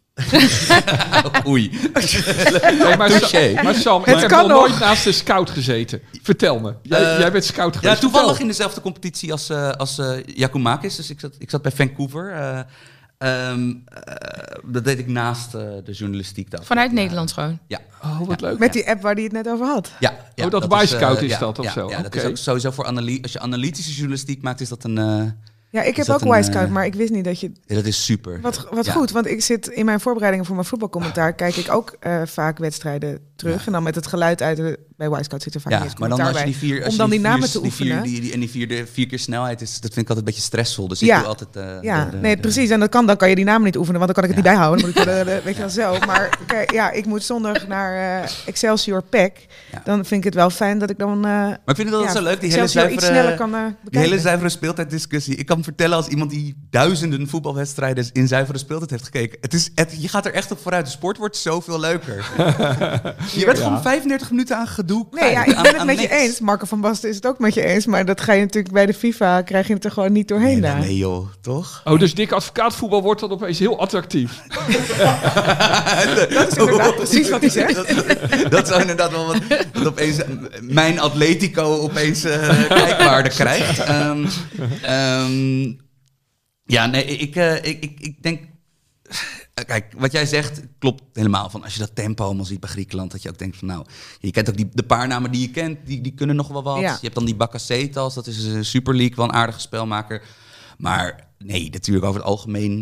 Oei. Nee, maar, Touché. Sa- maar Sam, Het ik heb kan nog nooit nog. naast de scout gezeten. Vertel me. Jij, Eh, jij bent scout Ja, geweest. toevallig Vertel. in dezelfde competitie als, uh, als uh, Giacomakis. Dus ik zat, ik zat bij Vancouver. Uh, um, uh, dat deed ik naast uh, de journalistiek. daar. Vanuit Ja. Nederland gewoon. Ja. Oh, wat leuk. Met die app waar hij het net over had. Ja, ja, Oh, dat is, Y-Scout is ja, dat of ja, zo? Ja, dat Oké. is ook sowieso voor analy- als je analytische journalistiek maakt, is dat een... Uh, Ja, ik Is heb dat ook een, Y-Scout, eh, maar ik wist niet dat je... ja, dat is super. Wat, wat Ja. goed, want ik zit in mijn voorbereidingen voor mijn voetbalcommentaar... kijk ik ook uh, vaak wedstrijden terug. Ja. En dan met het geluid uit... De, bij Y-Scout zit er vaak Ja, niet eens maar dan als commentaar je bij. die vier, als Om je dan die vier- namen te die vier, oefenen. die, die, en die vier, de, vier keer snelheid is, dat vind ik altijd een beetje stressvol. Dus ik Ja. doe altijd. Uh, Ja, de, de, nee, de- precies. En dat kan, dan kan je die namen niet oefenen, want dan kan ik het Ja. niet bijhouden. Dan moet ik de, de, weet je wel zo. Maar kijk, ja, ik moet zondag naar uh, Excelsior P E C. Ja. Dan vind ik het wel fijn dat ik dan... Uh, Maar ik vind het altijd ja, zo leuk, die hele Excelsior iets sneller zuivere, kan uh, die bekijken. hele zuivere speeltijddiscussie. Ik kan vertellen als iemand die duizenden voetbalwedstrijden in zuivere speeltijd heeft gekeken. Het is, het, je gaat er echt op vooruit. De sport wordt zoveel leuker. Je bent Ja. gewoon vijfendertig minuten aan gedoe Nee, ja, kwijt, ik aan- ben het aan met je niks. eens. Marco van Basten is het ook met je eens. Maar dat ga je natuurlijk bij de FIFA, krijg je het er gewoon niet doorheen Nee, daar. nee, nee, joh, toch? Oh, dus dik advocaatvoetbal wordt dan opeens heel attractief. Dat is inderdaad precies wat hij zegt. Dat, dat zou inderdaad wel wat... Dat opeens mijn Atletico opeens uh, kijkwaarde krijgt. Um, um, ja, nee, ik, uh, ik, ik, ik denk... Kijk, wat jij zegt klopt helemaal. Van als je dat tempo allemaal ziet bij Griekenland, dat je ook denkt van nou, je kent ook die, de paar namen die je kent, die, die kunnen nog wel wat. Ja. Je hebt dan die Bakasetas, dat is een Super League, wel een aardige spelmaker. Maar nee, natuurlijk over het algemeen.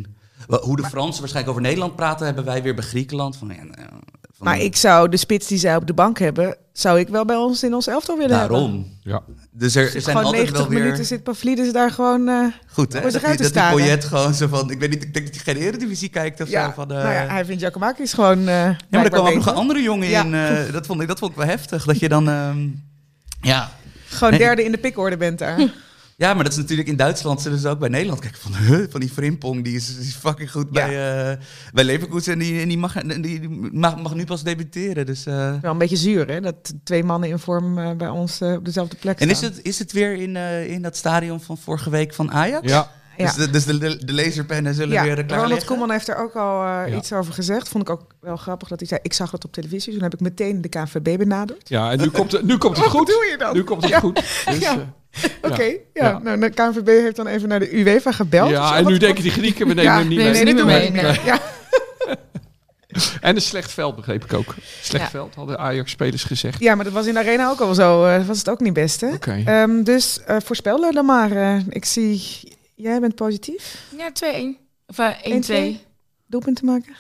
Hoe de Fransen waarschijnlijk over Nederland praten, hebben wij weer bij Griekenland. Van, ja, van, Maar ik zou de spits die zij op de bank hebben, zou ik wel bij ons in ons elftal willen hebben. Daarom. Ja. Dus er, er zijn Gewoon altijd negentig wel weer... minuten zit Pavlidis daar gewoon uh, Goed, hè? voor Dat, zich uit die, te dat die staren. Poyet gewoon zo van... Ik weet niet, ik denk dat hij geen Eredivisie kijkt of Ja, zo. Van, uh, nou ja, hij vindt Giacomakis gewoon uh, ja, maar er kwam ook nog beter. een andere jongen Ja. in. Uh, dat, vond ik, dat vond ik wel heftig. Dat je dan... Uh, ja... Gewoon Nee. derde in de pikorde bent daar. Ja, maar dat is natuurlijk in Duitsland, zullen ze ook bij Nederland kijken van, huh, van die Frimpong, die is, die is fucking goed Ja. bij, uh, bij Leverkusen en die, en die, mag, die, die mag, mag nu pas debuteren. Dus, uh. Wel een beetje zuur, hè? Dat twee mannen in vorm uh, bij ons uh, op dezelfde plek staan. En is het, is het weer in, uh, in dat stadion van vorige week van Ajax? Ja. Ja. Dus, de, dus de, de, de laserpennen zullen Ja, weer klaar Ronald liggen? Koeman heeft er ook al uh, Ja. iets over gezegd. Vond ik ook wel grappig dat hij zei, ik zag dat op televisie. Toen heb ik meteen de K N V B benaderd. Ja, en nu komt het, nu komt het Wat goed. bedoel je dan? Nu komt het Ja. goed. Dus, Ja. eh, Oké, Ja. ja. Ja. Nou, de K N V B heeft dan even naar de UEFA gebeld. of ja, zo. en nu Wat- denken die Grieken, we nemen Ja, hem niet nee, mee. nee, dat niet doen meer we mee, niet. Ja. En een slecht veld, begreep ik ook. Slecht Ja. veld, hadden Ajax-spelers gezegd. ja, maar dat was in de arena ook al zo. Uh, was het ook niet best, hè? Oké. Um, dus uh, voorspel dan maar. Uh, ik zie, jij bent positief. Ja, twee-één. Of uh, één, één twee. Doelpunten maken.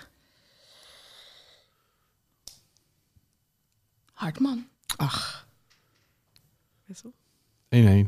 Hartman. Ach. Wessel? één-één.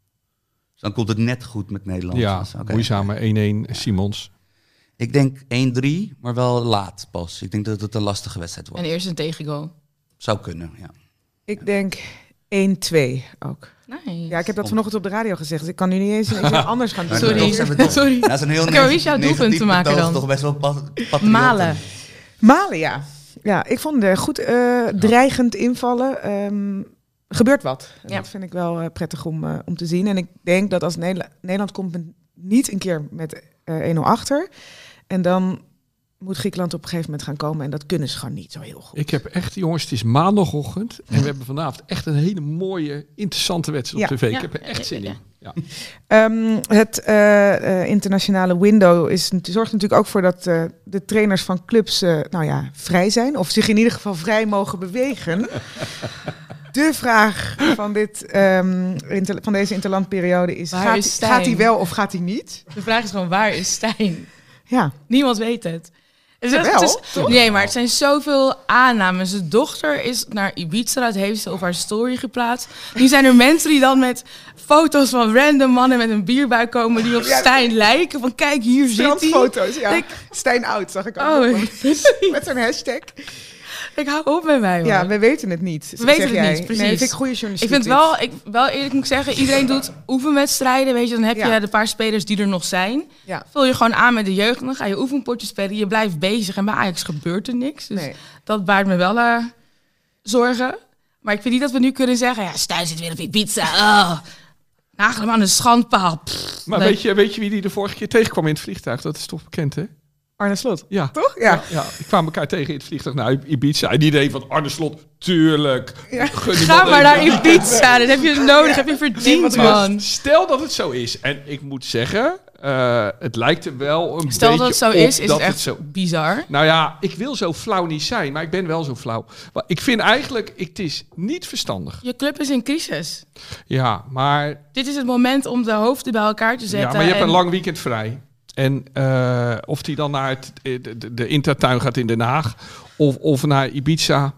Dan komt het net goed met Nederland. Ja, Dus, oké. moeizame één-één Simons. Ik denk één drie, maar wel laat pas. Ik denk dat het een lastige wedstrijd wordt. En eerst een tegengoal. Zou kunnen, ja. Ik denk één twee ook. Nee. Ja, ik heb dat vanochtend op de radio gezegd. Dus ik kan nu niet eens iets anders gaan doen. Maar Sorry. toch zijn we toch- Sorry. Ja, zo'n heel Oké, maar wie is jouw negatief doelpunt te maken betoog, dan? Toch best wel pat- patrioten. Malen. Malen, ja. Ja, ik vond het goed uh, dreigend invallen. Um, gebeurt wat. En Ja. Dat vind ik wel uh, prettig om, uh, om te zien. En ik denk dat als Nederland, Nederland komt met, niet een keer met uh, één nul achter. En dan moet Griekenland op een gegeven moment gaan komen. En dat kunnen ze gewoon niet zo heel goed. Ik heb echt, jongens, het is maandagochtend. En we hebben vanavond echt een hele mooie, interessante wedstrijd Ja. op tv. Ja. Ik heb er echt zin in. Ja. Um, het uh, uh, internationale window is, zorgt natuurlijk ook voor dat uh, de trainers van clubs uh, nou ja, vrij zijn. Of zich in ieder geval vrij mogen bewegen. De vraag van, dit, um, inter, van deze interlandperiode is, Waar gaat, is hij- Stijn? gaat hij wel of gaat hij niet? De vraag is gewoon, waar is Stijn? Ja, Niemand weet het. Het is, Wel, het is- toch? nee, maar het zijn zoveel aannames. De dochter is naar Ibiza, dat heeft ze op haar story geplaatst. Nu zijn er mensen die dan met foto's van random mannen met een bierbuik komen die op Ja. Stijn lijken. Van kijk, hier zit hij. strandfoto's. Ja. Ik- Stijn Oud zag ik ook. Oh, nog. precies. Met zo'n hashtag. Ik hou op met mij, hoor. Ja, we weten het niet. We weten zeg het jij. niet, precies. Nee, vind ik goede Ik journalistiek. vind dit. wel, ik, wel eerlijk moet ik zeggen, iedereen doet oefenwedstrijden. Weet je, dan heb Ja. je de paar spelers die er nog zijn. Ja. Vul je gewoon aan met de jeugd en dan ga je oefenpotjes spelen. Je blijft bezig en bij Ajax gebeurt er niks. Dus Nee. dat baart me wel uh, zorgen. Maar ik vind niet dat we nu kunnen zeggen, ja, Stijn zit weer op Ibiza. Oh, nagel hem aan de schandpaal. Pff, Maar leuk. weet je, weet je wie die de vorige keer tegenkwam in het vliegtuig? Dat is toch bekend, hè? Arne Slot. Ja. Toch? Ja. Ja, ik kwam elkaar tegen in het vliegtuig naar Ibiza. En iedereen van Arne Slot, tuurlijk. Ja. Gun die Ga man maar even. naar Ibiza, dat heb je nodig, heb je verdiend, Maar man. stel dat het zo is. En ik moet zeggen, uh, het lijkt er wel een Stel beetje dat het zo op is, is dat het echt zo... bizar. Nou ja, ik wil zo flauw niet zijn, maar ik ben wel zo flauw. Maar ik vind eigenlijk, het is niet verstandig. Je club is in crisis. Ja, maar, Dit is het moment om de hoofden bij elkaar te zetten. ja, maar je hebt en- een lang weekend vrij. En uh, of die dan naar het, de, de, de Intertuin gaat in Den Haag of, of naar Ibiza.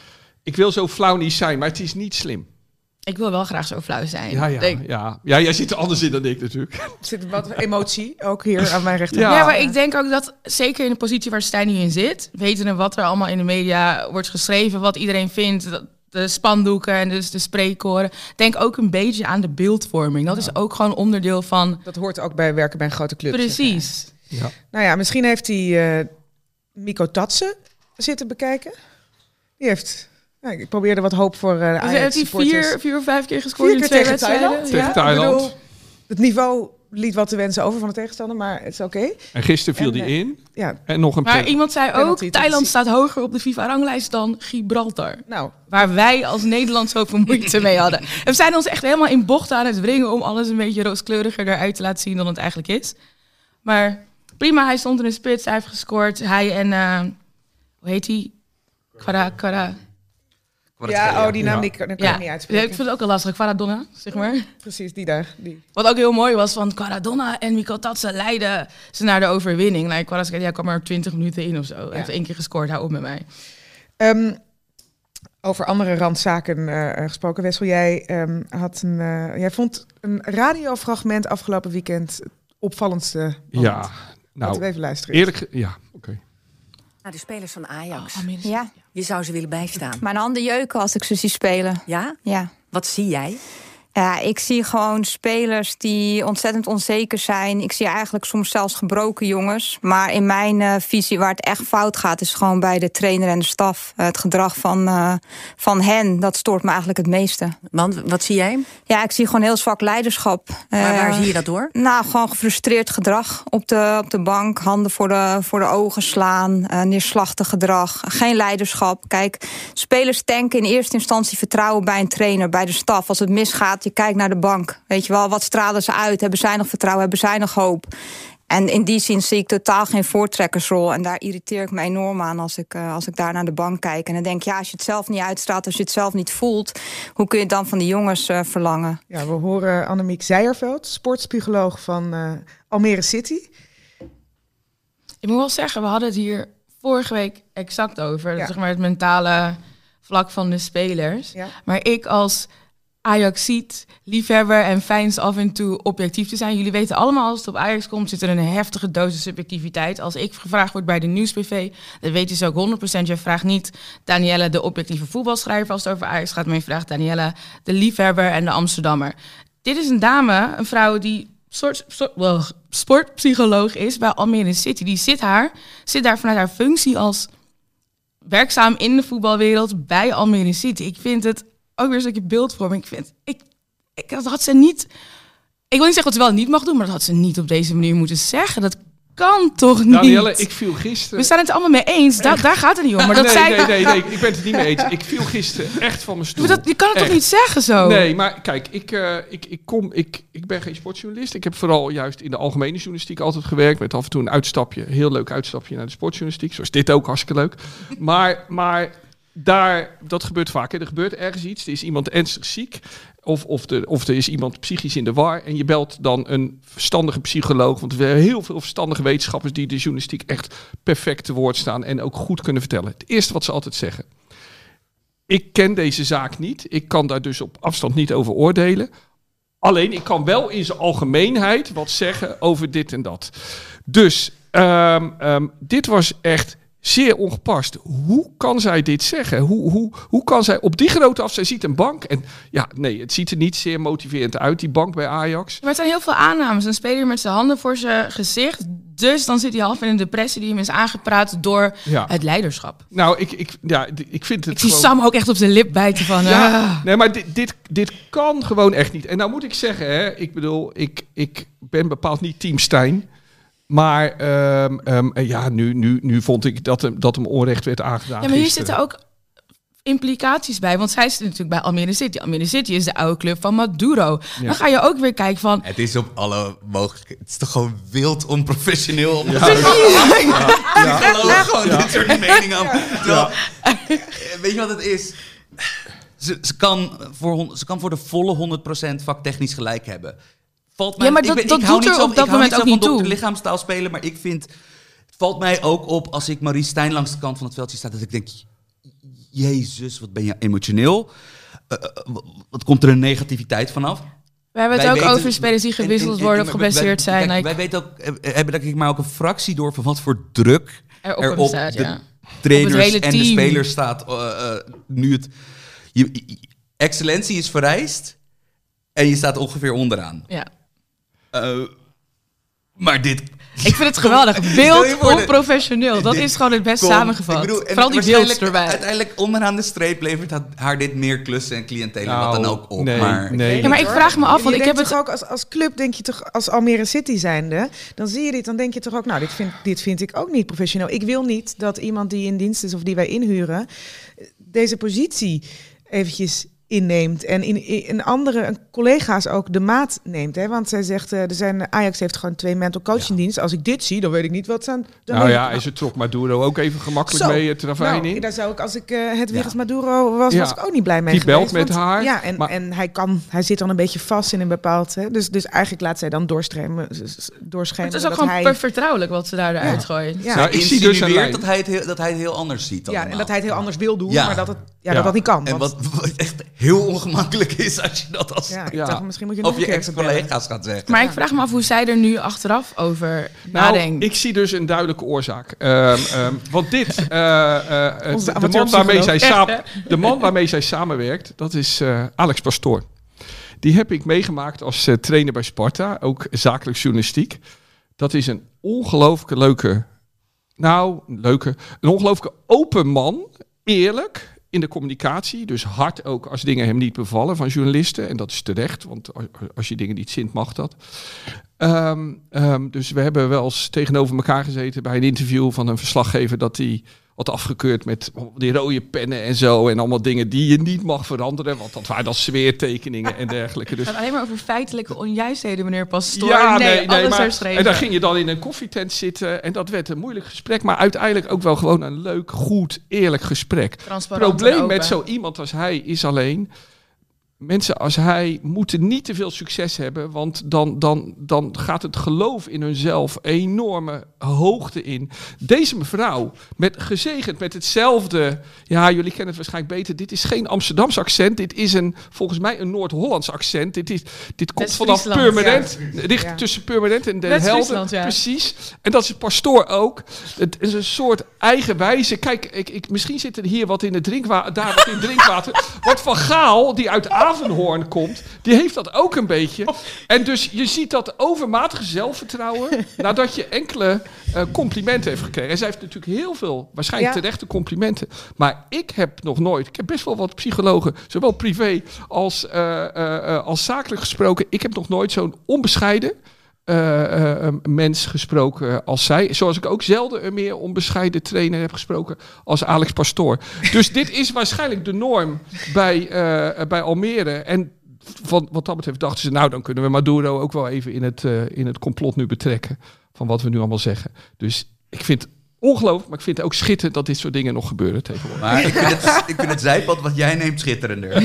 Ik wil zo flauw niet zijn, maar het is niet slim. Ik wil wel graag zo flauw zijn. Ja, ja, Denk- ja. ja jij zit er anders in dan ik natuurlijk. Er zit wat emotie ook hier aan mijn rechterkant. Ja. Ja, maar ik denk ook dat, zeker in de positie waar Stijn nu in zit, weten we wat er allemaal in de media wordt geschreven, wat iedereen vindt, dat- de spandoeken en dus de spreekkoren. Denk ook een beetje aan de beeldvorming. Dat is ook gewoon onderdeel van... Dat hoort ook bij werken bij een grote club. Precies. Ja. Nou ja, misschien heeft hij uh, Miko Tatsen zitten bekijken. Die heeft... Nou, ik probeerde wat hoop voor uh, Dus Ajax heeft hij supporters. vier, vier of vijf keer gescoord Vier in keer twee tegen wedstrijden? Thailand. Tegen Ja? Thailand. Ik bedoel, het niveau liet wat te wensen over van de tegenstander, maar het is oké. En gisteren viel En, die eh, in. Ja, En nog een Maar pen- iemand zei ook, Penalty, dat Thailand is- staat hoger op de FIFA-ranglijst dan Gibraltar. nou, Waar wij als Nederland zoveel moeite mee hadden. En we zijn ons echt helemaal in bochten aan het wringen om alles een beetje rooskleuriger eruit te laten zien dan het eigenlijk is. Maar prima, hij stond in de spits, hij heeft gescoord. Hij en, uh, hoe heet hij? Kwara, Kwara. Ja, oh, die naam Ja. die kan, die kan Ja, ik niet ja, uitspreken. ik vind het ook wel lastig. Quaradonna, zeg maar. Precies, die daar. Die. Wat ook heel mooi was, van Quaradonna en Mikotadze leiden ze naar de overwinning. Nou, Quaradonna ja, kwam er twintig minuten in of zo. Hij heeft één keer gescoord, hou op met mij. Um, over andere randzaken uh, gesproken, Wessel. Jij, um, had een, uh, jij vond een radiofragment afgelopen weekend het opvallendste moment. Ja, Laten nou, we even luisteren. eerlijk, ge- ja, oké. Okay. Nou, de spelers van Ajax. Oh, Almere Ja, Je zou ze willen bijstaan. mijn handen jeuken als ik ze zie spelen. Ja? Ja. Wat zie jij? Ja, ik zie gewoon spelers die ontzettend onzeker zijn. Ik zie eigenlijk soms zelfs gebroken jongens. Maar in mijn uh, visie waar het echt fout gaat, is gewoon bij de trainer en de staf. Uh, het gedrag van, uh, van hen, dat stoort me eigenlijk het meeste. Want wat zie jij? Ja, ik zie gewoon heel zwak leiderschap. Maar waar Uh, zie je dat door? Nou, gewoon gefrustreerd gedrag op de, op de bank. Handen voor de, voor de ogen slaan. Uh, neerslachtig gedrag. Geen leiderschap. Kijk, spelers tanken in eerste instantie vertrouwen bij een trainer, bij de staf. Als het misgaat, je kijkt naar de bank. Weet je wel, wat stralen ze uit? Hebben zij nog vertrouwen? Hebben zij nog hoop? En in die zin zie ik totaal geen voortrekkersrol. En daar irriteer ik me enorm aan als ik, uh, als ik daar naar de bank kijk. En dan denk ik, ja, als je het zelf niet uitstraalt, als je het zelf niet voelt, hoe kun je het dan van die jongens uh, verlangen? Ja, we horen Annemiek Zijerveld, sportpsycholoog van uh, Almere City. Ik moet wel zeggen, we hadden het hier vorige week exact over. Ja. Zeg maar het mentale vlak van de spelers. Ja. Maar ik als Ajaxiet, liefhebber en fijns af en toe objectief te zijn. Jullie weten allemaal, als het op Ajax komt, zit er een heftige dosis subjectiviteit. Als ik gevraagd word bij de Nieuws-P V, dan weet je ze ook honderd procent. Je vraagt niet Danielle, de objectieve voetbalschrijver, als het over Ajax gaat, maar je vraagt Danielle, de liefhebber en de Amsterdammer. Dit is een dame, een vrouw die soort, soort well, sportpsycholoog is bij Almere City. Die zit, haar, zit daar vanuit haar functie als werkzaam in de voetbalwereld bij Almere City. Ik vind het ook weer een stukje beeldvorming. Ik vind, ik, ik, dat had ze niet. Ik wil niet zeggen dat ze wel niet mag doen, maar dat had ze niet op deze manier moeten zeggen. Dat kan toch niet? Danielle, ik viel gisteren... We staan het er allemaal mee eens. Da, daar gaat het niet om. Maar dat nee, zei nee, nee, nee, ik ben het er niet mee eens. Ik viel gisteren echt van mijn stoel. Maar dat, je kan het Echt. toch niet zeggen zo? Nee, maar kijk, ik, uh, ik, ik, kom, ik, ik ben geen sportjournalist. Ik heb vooral juist in de algemene journalistiek altijd gewerkt. Met af en toe een uitstapje, een heel leuk uitstapje naar de sportjournalistiek. Zoals dit ook, hartstikke leuk. Maar, maar daar, dat gebeurt vaak. Hè. Er gebeurt ergens iets, er is iemand ernstig ziek. Of, of, de, of er is iemand psychisch in de war. En je belt dan een verstandige psycholoog. Want we hebben heel veel verstandige wetenschappers die de journalistiek echt perfect te woord staan. En ook goed kunnen vertellen. Het eerste wat ze altijd zeggen. Ik ken deze zaak niet. Ik kan daar dus op afstand niet over oordelen. Alleen, ik kan wel in zijn algemeenheid wat zeggen over dit en dat. Dus, um, um, dit was echt zeer ongepast. Hoe kan zij dit zeggen? Hoe, hoe, hoe kan zij op die grote af... Zij ziet een bank en ja, nee, het ziet er niet zeer motiverend uit, die bank bij Ajax. Maar het zijn heel veel aannames. Een speler met zijn handen voor zijn gezicht. Dus dan zit hij half in een depressie die hem is aangepraat door Ja. het leiderschap. Nou, ik, ik, ja, ik vind het Ik zie gewoon... Sam ook echt op zijn lip bijten van... Ja, ah. nee, maar dit, dit, dit kan gewoon echt niet. En nou moet ik zeggen, hè, ik bedoel, ik, ik ben bepaald niet team Stijn. Maar um, um, ja, nu, nu, nu vond ik dat hem, dat hem onrecht werd aangedaan. Ja, maar hier gisteren. zitten ook implicaties bij. Want zij zit natuurlijk bij Almere City. Almere City is de oude club van Maduro. Ja. Dan ga je ook weer kijken van... Het is op alle mogelijke... Het is toch gewoon wild onprofessioneel om Ja. te ja. geloof gewoon Ja. dit soort meningen aan. Terwijl, weet je wat het is? Ze, ze, kan voor, hon- ze kan voor de volle honderd procent vaktechnisch gelijk hebben. Valt mij, Ja, maar ik dat- ben- dat ik hou doet niet er zo- op dat ik hou moment ook zo niet van toe. dokter Lichaamstaal spelen, maar ik vind... Het valt mij ook op als ik Maurice Stijn langs de kant van het veldje sta, dat ik denk... Jezus, wat ben je emotioneel. Uh, uh, wat komt er een negativiteit vanaf? We hebben het Wij ook weten- over spelers die gewisseld en- en- en- worden of wij- geblesseerd wij- zijn. kijk, Like, wij weten ook, eh, hebben denk ik maar ook een fractie door van wat voor druk er op er hem op staat, de ja. trainers Op het hele en de team. spelers staat. Uh, uh, nu het, je, je- excellentie is vereist en je staat ongeveer onderaan. Ja. Uh, maar dit... Ik vind het geweldig. Stel je Beeld voor de- onprofessioneel. Dat dit is gewoon het best komt- samengevat. ik bedoel, en Vooral die waarschijnlijk beelds erbij. Uiteindelijk onderaan de streep levert dat- haar dit meer klussen en cliëntelen Nou, wat dan ook op. nee, maar, nee. Ja, maar ik vraag me af, want je ik heb denkt het... toch ook als, als club, denk je toch, als Almere City zijnde, dan zie je dit, dan denk je toch ook, nou, dit vind, dit vind ik ook niet professioneel. Ik wil niet dat iemand die in dienst is of die wij inhuren, deze positie eventjes inneemt en in, in andere collega's ook de maat neemt. Hè? Want zij zegt, uh, er zijn, Ajax heeft gewoon twee mental coaching diensten. Als ik dit zie, dan weet ik niet wat ze aan... Nou ja, en ze trok Maduro ook even gemakkelijk Zo. mee het ravijn nou, in. Daar zou ik, als ik uh, het Wegens ja. Maduro was, ja. was ik ook niet blij mee Die geweest. belt met want, haar. Ja, en, maar... en hij, kan, hij zit dan een beetje vast in een bepaald... Hè? Dus, dus eigenlijk laat zij dan doorstremen. doorschemeren. Het is ook gewoon hij... per vertrouwelijk wat ze daar ja. uitgooien. Ja. Nou, ik zie dus een dat hij, het heel, dat hij het heel anders ziet. Ja, allemaal. en dat hij het heel anders wil doen, ja. maar dat het, ja, ja. Dat, dat niet kan. En want... wat, wat echt heel ongemakkelijk is als je dat als... Ja, ik ja. dacht, misschien moet je nog of een je ex-collega's gaat zeggen. Maar ik vraag me af hoe zij er nu achteraf over nou, nadenkt. Ik zie dus een duidelijke oorzaak. Um, um, want dit, uh, uh, de, de, man waarmee zij samen, de man waarmee zij samenwerkt, dat is uh, Alex Pastoor. Die heb ik meegemaakt als uh, trainer bij Sparta, ook zakelijk journalistiek. Dat is een ongelooflijke leuke, nou, leuke, een ongelooflijke open man, eerlijk in de communicatie, dus hard ook als dingen hem niet bevallen van journalisten. En dat is terecht, want als je dingen niet zint, mag dat. Um, um, dus we hebben wel eens tegenover elkaar gezeten bij een interview van een verslaggever dat hij wat afgekeurd met die rode pennen en zo. En allemaal dingen die je niet mag veranderen. Want dat waren dan sfeertekeningen en dergelijke. Dus... Het gaat alleen maar over feitelijke onjuistheden, meneer Pastoor. Ja, nee, nee, nee alles maar, herschreven. En dan ging je dan in een koffietent zitten. En dat werd een moeilijk gesprek. Maar uiteindelijk ook wel gewoon een leuk, goed, eerlijk gesprek. Het probleem met zo iemand als hij is alleen... Mensen als hij moeten niet te veel succes hebben, want dan, dan, dan gaat het geloof in hunzelf enorme hoogte in. Deze mevrouw, met, gezegend met hetzelfde, ja, jullie kennen het waarschijnlijk beter, dit is geen Amsterdams accent, dit is een, volgens mij een Noord-Hollands accent. Dit, is, dit komt vanaf Purmerend, ja. Richt ja. tussen Purmerend en Den Helder, ja. precies. En dat is het Pastoor ook. Het is een soort eigenwijze. Kijk, ik, ik, misschien zit er hier wat in het drinkwater, daar wat in het drinkwater. Wat Van Gaal, die uit Avenhoorn komt, die heeft dat ook een beetje. En dus je ziet dat overmatige zelfvertrouwen, nadat je enkele uh, complimenten heeft gekregen. En zij heeft natuurlijk heel veel, waarschijnlijk ja. terechte complimenten. Maar ik heb nog nooit, ik heb best wel wat psychologen, zowel privé als, uh, uh, uh, als zakelijk gesproken. Ik heb nog nooit zo'n onbescheiden Uh, uh, mens gesproken als zij. Zoals ik ook zelden een meer onbescheiden trainer heb gesproken als Alex Pastoor. Dus dit is waarschijnlijk de norm bij, uh, bij Almere. En van, wat dat betreft dachten ze, nou dan kunnen we Maduro ook wel even in het, uh, in het complot nu betrekken. Van wat we nu allemaal zeggen. Dus ik vind het ongelooflijk, maar ik vind het ook schitterend dat dit soort dingen nog gebeuren tegenwoordig. Maar ik vind het, ik vind het zijpad wat jij neemt schitterender.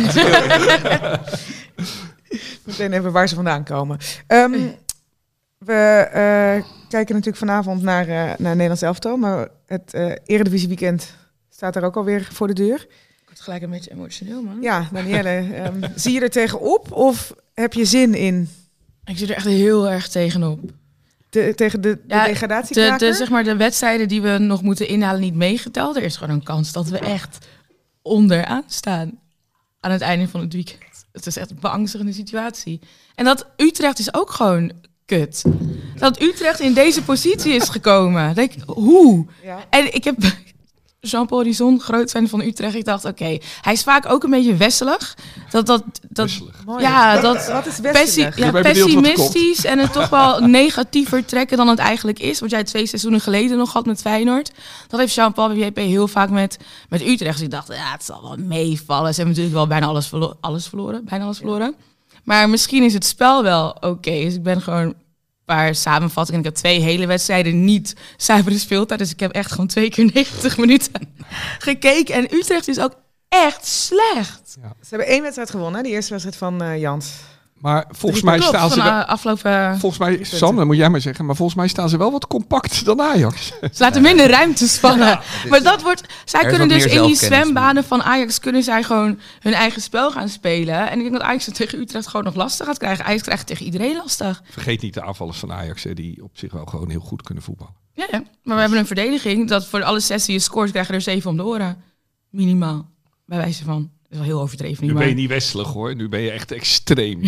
Meteen even waar ze vandaan komen. Um, We uh, kijken natuurlijk vanavond naar, uh, naar Nederlands elftal, maar het uh, Eredivisie weekend staat er ook alweer voor de deur. Ik word gelijk een beetje emotioneel, man. Ja, Danielle, um, zie je er tegenop of heb je zin in? Ik zie er echt heel erg tegenop. De, tegen de, de ja, degradatiekraker? De, de, zeg maar, de wedstrijden die we nog moeten inhalen niet meegeteld. Er is gewoon een kans dat we echt onderaan staan aan het einde van het weekend. Het is echt een beangstigende situatie. En dat Utrecht is ook gewoon kut. Dat Utrecht in deze positie is gekomen. Denk, hoe? Ja. En ik heb Jean-Paul Rison, groot fan van Utrecht. Ik dacht, oké, okay, hij is vaak ook een beetje wesselig. Dat, dat, dat, ja, dat wat is wesselig? Ja, pessimistisch en het toch wel negatiever trekken dan het eigenlijk is. Wat jij twee seizoenen geleden nog had met Feyenoord. Dat heeft Jean-Paul B J P heel vaak met, met Utrecht. Dus ik dacht, ja, het zal wel meevallen. Ze hebben natuurlijk wel bijna alles, verlo- alles verloren. Bijna alles verloren. Ja. Maar misschien is het spel wel oké. Okay. Dus ik ben gewoon een paar samenvattingen. Ik heb twee hele wedstrijden niet zuivere speeltijd. Dus ik heb echt gewoon twee keer negentig minuten gekeken. En Utrecht is ook echt slecht. Ja. Ze hebben één wedstrijd gewonnen. Die eerste wedstrijd van uh, Jans. Maar volgens mij klopt, staan ze wel... Afgelopen... Volgens mij, Sam, dat moet jij maar zeggen. Maar volgens mij staan ze wel wat compact dan Ajax. Ze laten minder ruimte spannen. Ja, maar dat wordt... Zij kunnen dus in die zwembaden van Ajax... kunnen zij gewoon hun eigen spel gaan spelen. En ik denk dat Ajax het tegen Utrecht gewoon nog lastig gaat krijgen. Ajax krijgt tegen iedereen lastig. Vergeet niet de aanvallers van Ajax, hè, die op zich wel gewoon heel goed kunnen voetballen. Ja, ja, maar we hebben een verdediging... dat voor alle zes die je scoort... krijgen er zeven om de oren. Minimaal. Bij wijze van... Dat is wel heel overdreven. Nu maar. ben je niet westelig hoor. Nu ben je echt extreem.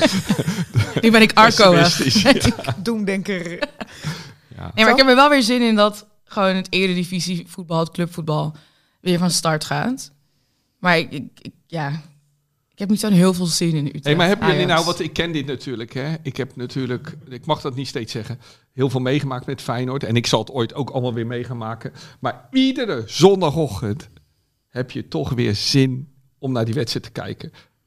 Nu ben ik Arco. Ja. Doemdenker. Ja. Nee, maar ik heb er wel weer zin in dat gewoon het eredivisie voetbal, het clubvoetbal weer van start gaat. Maar ik, ik, ik ja, ik heb niet zo'n heel veel zin in Utrecht. Hey, maar hebben jullie Ajax. nou, wat ik ken dit natuurlijk, hè? Ik heb natuurlijk, ik mag dat niet steeds zeggen, heel veel meegemaakt met Feyenoord. En ik zal het ooit ook allemaal weer mee gaan maken. Maar iedere zondagochtend heb je toch weer zin om naar die wedstrijd te kijken.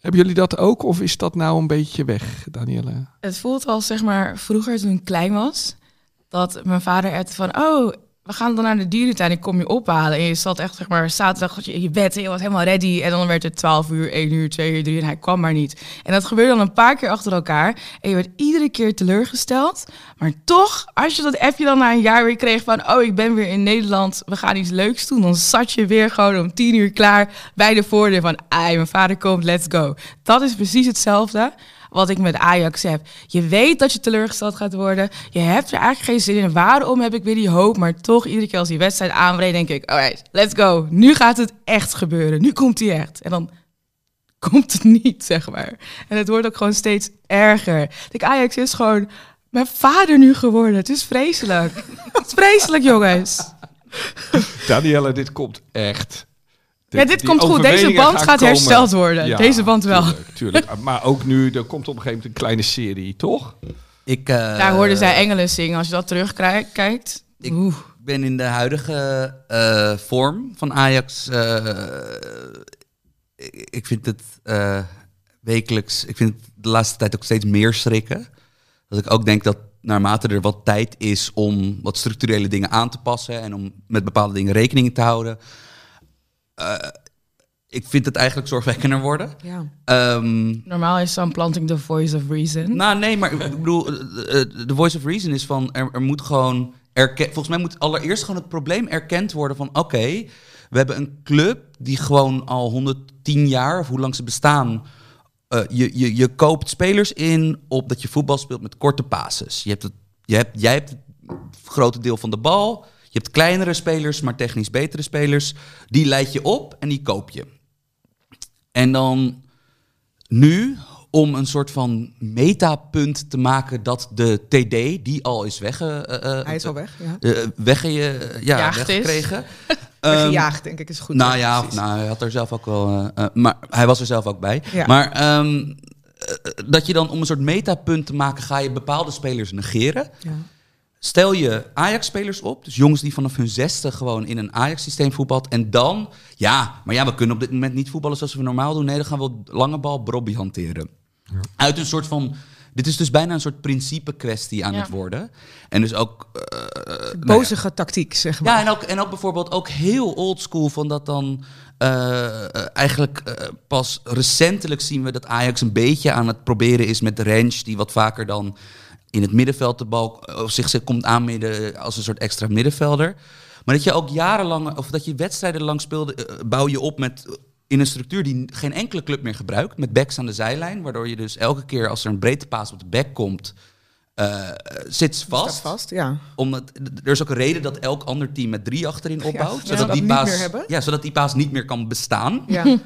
Hebben jullie dat ook of is dat nou een beetje weg, Danielle? Het voelt als, zeg maar, vroeger toen ik klein was, dat mijn vader echt van, oh, we gaan dan naar de dierentuin, ik kom je ophalen. En je zat echt, zeg maar, zaterdag in je bed en je was helemaal ready. En dan werd het twaalf uur, één uur, twee uur, drie en hij kwam maar niet. En dat gebeurde dan een paar keer achter elkaar. En je werd iedere keer teleurgesteld. Maar toch, als je dat appje dan na een jaar weer kreeg van, oh, ik ben weer in Nederland, we gaan iets leuks doen. Dan zat je weer gewoon om tien uur klaar bij de voordeur van, ai, mijn vader komt, let's go. Dat is precies hetzelfde wat ik met Ajax heb. Je weet dat je teleurgesteld gaat worden. Je hebt er eigenlijk geen zin in. Waarom heb ik weer die hoop? Maar toch, iedere keer als die wedstrijd aanbreekt, denk ik, alright, let's go. Nu gaat het echt gebeuren. Nu komt hij echt. En dan komt het niet, zeg maar. En het wordt ook gewoon steeds erger. De Ajax is gewoon mijn vader nu geworden. Het is vreselijk. Het is vreselijk, jongens. Danielle, dit komt echt. Ja, dit komt goed. Deze band gaat komen. hersteld worden. Ja, Deze band wel. Tuurlijk, tuurlijk. Maar ook nu, er komt op een gegeven moment een kleine serie, toch? Ik, uh, Daar hoorden zij engelen zingen. Als je dat terugkijkt. Ik Oeh. ben in de huidige uh, vorm van Ajax. Uh, ik, ik vind het uh, wekelijks. Ik vind het de laatste tijd ook steeds meer schrikken. Dat ik ook denk dat naarmate er wat tijd is om wat structurele dingen aan te passen en om met bepaalde dingen rekening te houden. Uh, ik vind het eigenlijk zorgwekkender worden. Ja. Um, Normaal is zo'n planting the voice of reason. Nou, nee, maar ik bedoel, de voice of reason is van, er, er moet gewoon, erken, volgens mij moet allereerst gewoon het probleem erkend worden van, oké, okay, we hebben een club die gewoon al honderdtien jaar, of hoe lang ze bestaan, uh, je, je, je koopt spelers in op dat je voetbal speelt met korte passes. Je hebt het, je hebt, jij hebt het grote deel van de bal. Je hebt kleinere spelers, maar technisch betere spelers. Die leid je op en die koop je. En dan nu, om een soort van metapunt te maken dat de T D, die al is wegge, uh, Hij is al weg, ja. Uh, wegge, uh, ja, Jaagd weggekregen. Weggejaagd, denk ik, is goed. Nou ja, ja, precies. nou, hij had er zelf ook wel... Uh, uh, maar hij was er zelf ook bij. Ja. Maar um, uh, dat je dan om een soort metapunt te maken, ga je bepaalde spelers negeren. Ja. Stel je Ajax-spelers op, dus jongens die vanaf hun zesde gewoon in een Ajax-systeem voetbalt. En dan, ja, maar ja, we kunnen op dit moment niet voetballen zoals we normaal doen. Nee, dan gaan we lange bal Brobby hanteren. Ja. Uit een soort van, dit is dus bijna een soort principe-kwestie aan ja. het worden. En dus ook... Uh, Bozige nou ja. tactiek, zeg maar. Ja, en ook, en ook bijvoorbeeld ook heel oldschool van dat dan... Uh, uh, eigenlijk uh, pas recentelijk zien we dat Ajax een beetje aan het proberen is met de range, die wat vaker dan in het middenveld de bal of zich komt aanmidden als een soort extra middenvelder. Maar dat je ook jarenlang, of dat je wedstrijden lang speelde, uh, bouw je op met in een structuur die geen enkele club meer gebruikt, met backs aan de zijlijn, waardoor je dus elke keer als er een breedtepaas op de back komt, uh, zit vast. Staat vast, ja. Omdat, er is ook een reden dat elk ander team met drie achterin opbouwt, ja, zodat, ja, die niet paas, meer hebben. ja, zodat die paas niet meer kan bestaan. Ja.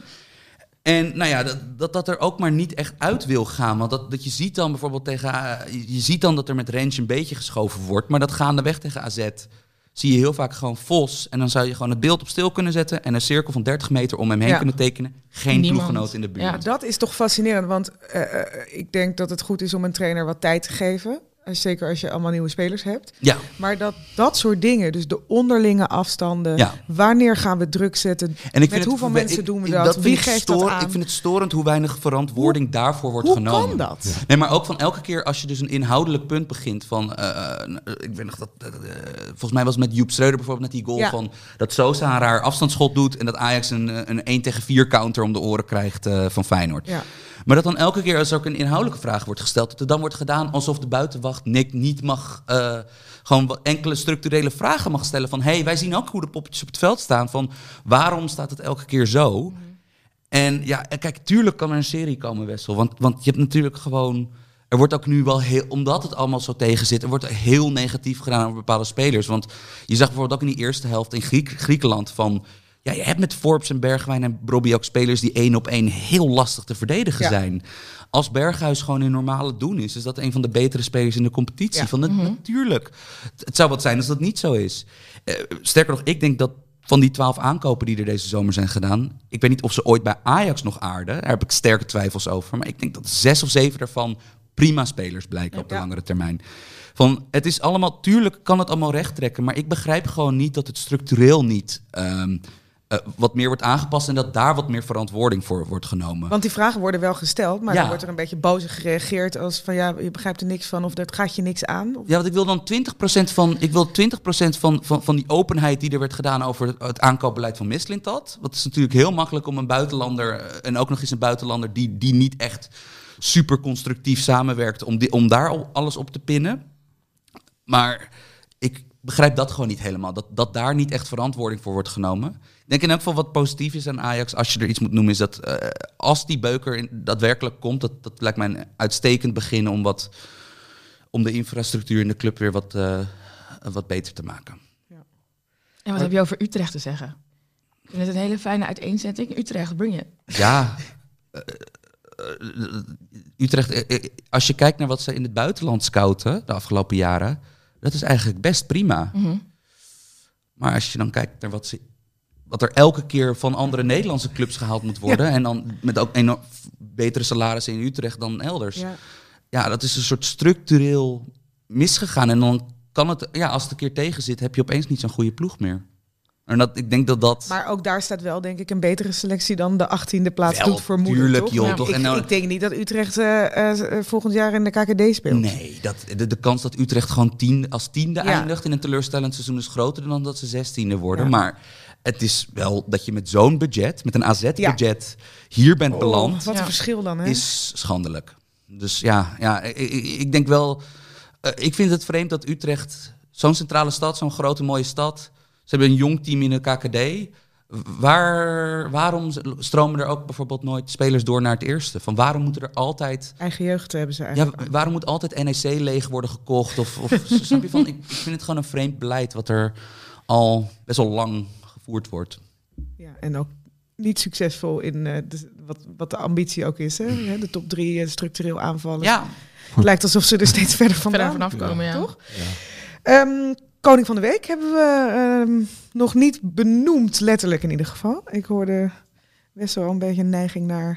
En nou ja, dat, dat dat er ook maar niet echt uit wil gaan. Want dat, dat je ziet dan bijvoorbeeld tegen... Uh, je ziet dan dat er met range een beetje geschoven wordt. Maar dat gaandeweg tegen A Z zie je heel vaak gewoon Vos. En dan zou je gewoon het beeld op stil kunnen zetten en een cirkel van dertig meter om hem heen ja. kunnen tekenen. Geen Niemand. ploeggenoot in de buurt. Ja, dat is toch fascinerend, want uh, uh, ik denk dat het goed is om een trainer wat tijd te geven. Zeker als je allemaal nieuwe spelers hebt. Ja. Maar dat dat soort dingen, dus de onderlinge afstanden, Ja. wanneer gaan we druk zetten, En ik vind met hoeveel het, mensen ik, doen we ik, dat, dat wie vind geeft ik stoor, dat aan? Ik vind het storend hoe weinig verantwoording hoe, daarvoor wordt hoe genomen. Hoe kan dat? Ja. Nee, maar ook van elke keer als je dus een inhoudelijk punt begint van... Uh, ik weet nog dat... Uh, volgens mij was het met Joep Schreuder bijvoorbeeld net die goal Ja. van... dat Sosa een raar afstandsschot doet en dat Ajax een, een één tegen vier counter om de oren krijgt uh, van Feyenoord. Ja. Maar dat dan elke keer als er ook een inhoudelijke vraag wordt gesteld... dat er dan wordt gedaan alsof de buitenwacht Nick niet mag... Uh, gewoon wat enkele structurele vragen mag stellen van... hé, hey, wij zien ook hoe de poppetjes op het veld staan. Van waarom staat het elke keer zo? Mm-hmm. En ja, kijk, tuurlijk kan er een serie komen, Wessel. Want, want je hebt natuurlijk gewoon... Er wordt ook nu wel heel... Omdat het allemaal zo tegen zit... er wordt heel negatief gedaan over bepaalde spelers. Want je zag bijvoorbeeld ook in die eerste helft in Griek, Griekenland van... Ja, je hebt met Forbes en Bergwijn en Brobby ook spelers die één op één heel lastig te verdedigen ja. zijn. Als Berghuis gewoon in normale doen is, is dat een van de betere spelers in de competitie. Ja. Van het, mm-hmm. Natuurlijk. Het zou wat zijn als dat niet zo is. Uh, sterker nog, ik denk dat van die twaalf aankopen die er deze zomer zijn gedaan, ik weet niet of ze ooit bij Ajax nog aarden. Daar heb ik sterke twijfels over. Maar ik denk dat zes of zeven daarvan prima spelers blijken ja. op de ja. langere termijn. Van, het is allemaal, tuurlijk kan het allemaal recht trekken, maar ik begrijp gewoon niet dat het structureel niet... Um, uh, wat meer wordt aangepast en dat daar wat meer verantwoording voor wordt genomen. Want die vragen worden wel gesteld, maar Ja. dan wordt er een beetje boos gereageerd als van ja, je begrijpt er niks van of dat gaat je niks aan. Of... Ja, want ik wil dan twintig procent van, ik wil twintig procent van, van, van die openheid die er werd gedaan over het aankoopbeleid van Mislintat. Want het is natuurlijk heel makkelijk om een buitenlander, en ook nog eens een buitenlander die, die niet echt super constructief samenwerkt, om, die, om daar al alles op te pinnen. Maar ik begrijp dat gewoon niet helemaal. Dat, dat daar niet echt verantwoording voor wordt genomen. Ik denk in elk geval wat positief is aan Ajax, als je er iets moet noemen, is dat uh, als die beuker in, daadwerkelijk komt, dat, dat lijkt mij een uitstekend begin om, wat, om de infrastructuur in de club weer wat, uh, wat beter te maken. En wat maar, heb je over Utrecht te zeggen? Ik vind het een hele fijne uiteenzetting. Utrecht, breng je. Ja, uh, uh, Utrecht, uh, als je kijkt naar wat ze in het buitenland scouten de afgelopen jaren, dat is eigenlijk best prima. Mm-hmm. Maar als je dan kijkt naar wat, ze, wat er elke keer van andere Nederlandse clubs gehaald moet worden, ja. en dan met ook enorm betere salarissen in Utrecht dan elders. Ja. ja, dat is een soort structureel misgegaan. En dan kan het, ja, als het een keer tegen zit, heb je opeens niet zo'n goede ploeg meer. En dat, ik denk dat dat... Maar ook daar staat wel, denk ik, een betere selectie dan de achttiende plaats wel, doet vermoeden, tuurlijk, toch? Joh, Ja. toch? Ik, en nou, ik denk niet dat Utrecht uh, uh, volgend jaar in de K K D speelt. Nee, dat, de, de kans dat Utrecht gewoon tien, als tiende ja. eindigt in een teleurstellend seizoen is groter dan dat ze zestiende worden. Ja. Maar het is wel dat je met zo'n budget, met een A Z-budget, ja. hier bent oh, beland. Wat een ja. verschil dan, hè? Is schandelijk. Dus ja, ja ik, ik denk wel... Uh, ik vind het vreemd dat Utrecht, zo'n centrale stad, zo'n grote mooie stad, ze hebben een jong team in de K K D. Waar, waarom stromen er ook bijvoorbeeld nooit spelers door naar het eerste? Van waarom moeten er altijd... Eigen jeugd hebben ze eigenlijk. Ja, waarom moet altijd N E C leeg worden gekocht? Of, of snap je van? Ik, ik vind het gewoon een vreemd beleid wat er al best wel lang gevoerd wordt. Ja, en ook niet succesvol in uh, de, wat, wat de ambitie ook is. Hè? De top drie uh, structureel aanvallen. Ja. Het lijkt alsof ze er steeds verder vandaan verder vanaf komen, ja. Toch? Ja. Um, Koning van de Week hebben we um, nog niet benoemd, letterlijk in ieder geval. Ik hoorde best wel een beetje een neiging naar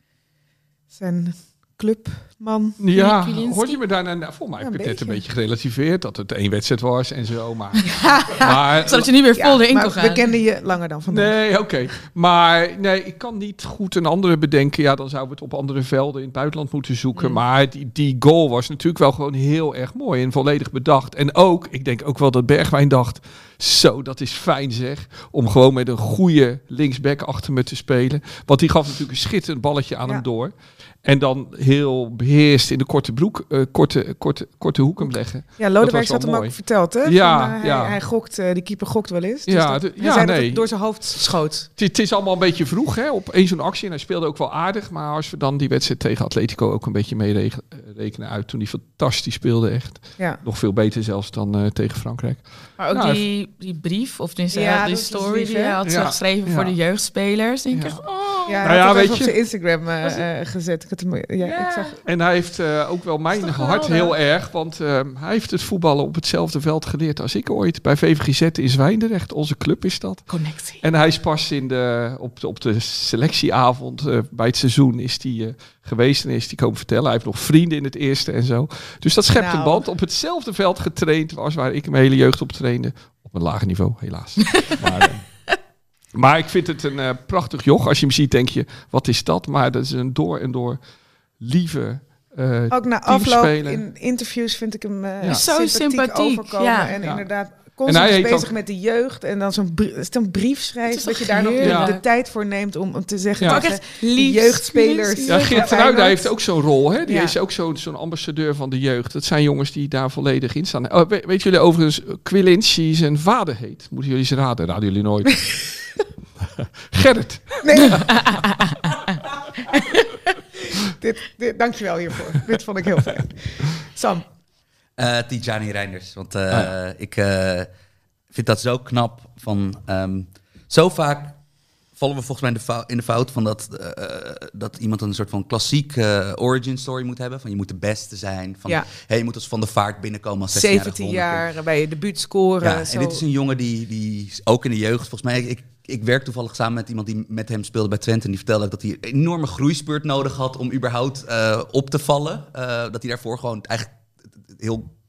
zijn clubman. Ja, hoorde je me daarna? Nou, volgens mij ja, heb ik het net een beetje. beetje gerelativeerd, dat het één wedstrijd was en zo. Maar, maar zodat je niet meer vol ja, erin kon gaan. We kenden je langer dan vandaag. Nee, oké. Okay. Maar nee, ik kan niet goed een andere bedenken. Ja, dan zouden we het op andere velden in het buitenland moeten zoeken. Mm. Maar die, die goal was natuurlijk wel gewoon heel erg mooi en volledig bedacht. En ook, ik denk ook wel dat Bergwijn dacht, zo, dat is fijn zeg, om gewoon met een goede linksback achter me te spelen. Want die gaf natuurlijk een schitterend balletje aan ja. hem door. En dan heel beheerst in de korte broek, uh, korte, korte, korte hoek hem leggen. Ja, Lodewijk had hem ook verteld, hè? Ja, Van, uh, ja. Hij, hij gokt, uh, die keeper gokt wel eens. Dus ja, dat, de, hij ja, zei nee. dat het door zijn hoofd schoot. Het is allemaal een beetje vroeg, hè, op één zo'n actie. En hij speelde ook wel aardig. Maar als we dan die wedstrijd tegen Atletico ook een beetje mee rekenen uit, toen hij fantastisch speelde, echt. Ja. Nog veel beter zelfs dan uh, tegen Frankrijk. Maar ook nou, die, die brief, of tenminste ja, die story lief, die hij had ja. geschreven ja. voor de jeugdspelers. Denk ja. ik, oh. Ja, hij nou had ja, het weet op je. zijn Instagram uh, uh, gezet. Ik had hem, ja, ja. ik zag... En hij heeft uh, ook wel mijn hart heel erg, want uh, hij heeft het voetballen op hetzelfde veld geleerd als ik ooit. Bij V V G Z in Zwijndrecht, onze club is dat. Connectie. En hij is pas in de, op, de, op de selectieavond uh, bij het seizoen is hij uh, geweest en is hij komen vertellen. Hij heeft nog vrienden in het eerste en zo. Dus dat schept nou. een band. Op hetzelfde veld getraind was waar ik mijn hele jeugd op trainde. Op een lager niveau, helaas. maar, uh, maar ik vind het een uh, prachtig joch. Als je hem ziet, denk je, wat is dat? Maar dat is een door en door lieve uh, Ook na afloop in interviews vind ik hem uh, ja. sympathiek, sympathiek overkomen. ja. En ja. inderdaad constant en hij bezig ook... met de jeugd. En dan zo'n brief, een brief schrijft, dat je daar nog de, ja. de tijd voor neemt om, om te zeggen ja. tegen de jeugdspelers. Ja, Geert van Uyden heeft ook zo'n rol. Hè? Die ja. is ook zo'n zo'n ambassadeur van de jeugd. Dat zijn jongens die daar volledig in staan. Oh, weet, weet jullie overigens, Quilinci zijn vader heet? Moeten jullie eens raden? Raden jullie nooit. Gerrit. Nee. dit, dit, dankjewel hiervoor. Dit vond ik heel fijn. Sam. Uh, Tijani Reinders. Want uh, ah. ik uh, vind dat zo knap. Van, um, zo vaak vallen we volgens mij in de fout, in de fout van dat, uh, dat iemand een soort van klassiek uh, origin story moet hebben. Van je moet de beste zijn. Van, ja. hey, je moet als Van der Vaart binnenkomen als zeventien jaar bij je debuut scoren. Ja, zo. En dit is een jongen die, die ook in de jeugd, volgens mij... Ik, ik werk toevallig samen met iemand die met hem speelde bij Twente. En die vertelde ook dat hij een enorme groeispurt nodig had om überhaupt uh, op te vallen. Uh, dat hij daarvoor gewoon eigenlijk heel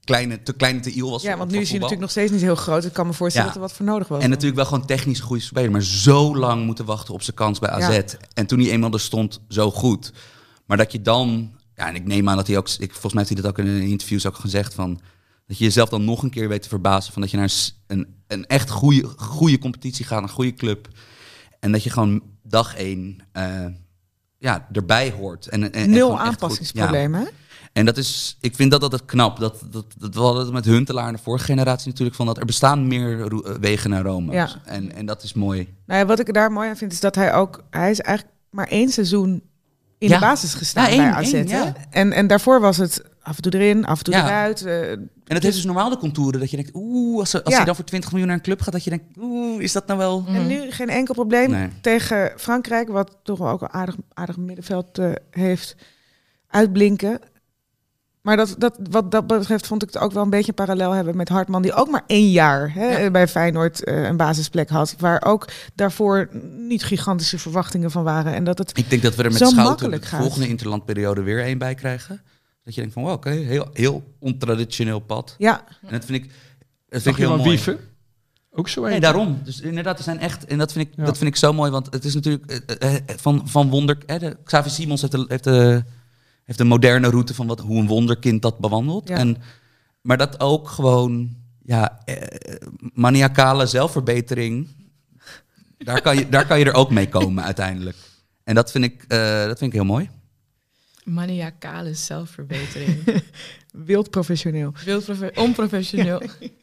kleine, te kleine te iel was. Ja, voor- want voor nu is hij voetbal. natuurlijk nog steeds niet heel groot. Ik kan me voorstellen Ja. dat er wat voor nodig was. En natuurlijk wel gewoon technisch een goede speler, maar zo lang moeten wachten op zijn kans bij A Z. Ja. En toen hij eenmaal er stond, zo goed. Maar dat je dan, ja, en ik neem aan dat hij ook, ik, volgens mij heeft hij dat ook in een interviews ook gezegd, van dat je jezelf dan nog een keer weet te verbazen van dat je naar een, s- een, een echt goede, goede competitie gaat, een goede club. En dat je gewoon dag één uh, ja, erbij hoort. En, en, en Nul gewoon echt goed- aanpassingsproblemen. ja. En dat is, ik vind dat altijd knap. Dat, dat, dat we hadden het met Huntelaar en de vorige generatie natuurlijk van dat er bestaan meer ro- eh, wegen naar Rome. Ja. En, en dat is mooi. Nou ja, wat ik daar mooi aan vind is dat hij ook... Hij is eigenlijk maar één seizoen in Ja. de basis gestaan Ja, één, bij A Z. één, hè? ja. en, en daarvoor was het af en toe erin, af en toe Ja. eruit. eh, En het heeft dus normaal de contouren dat je denkt, oeh, als, ze, als Ja. hij dan voor twintig miljoen naar een club gaat, dat je denkt, oeh, is dat nou wel... En nu geen enkel probleem Nee. tegen Frankrijk, wat toch wel ook een aardig, aardig middenveld eh, heeft, uitblinken. Maar dat, dat, wat dat betreft vond ik het ook wel een beetje een parallel hebben met Hartman, die ook maar één jaar hè, Ja. bij Feyenoord eh, een basisplek had, waar ook daarvoor niet gigantische verwachtingen van waren. En dat het Ik denk dat we er met zo Schouten makkelijk de gaat. volgende interlandperiode weer één bij krijgen. Dat je denkt van, wow, oké, heel, heel ontraditioneel pad. Ja, En dat vind ik, dat vind Zag ik je heel wel mooi. Wieven? Ook zo Nee, een. daarom. Dus inderdaad, er zijn echt... En dat vind ik, Ja. dat vind ik zo mooi, want het is natuurlijk eh, eh, van, van wonder... Eh, de, Xavi Simons heeft de, heeft, de, heeft de moderne route van wat, hoe een wonderkind dat bewandelt. Ja. En, maar dat ook gewoon... Ja, eh, maniacale zelfverbetering... Daar kan, je, daar kan je er ook mee komen uiteindelijk. En dat vind ik, eh, dat vind ik heel mooi. Maniacale zelfverbetering. wild professioneel. Wild profe- onprofessioneel.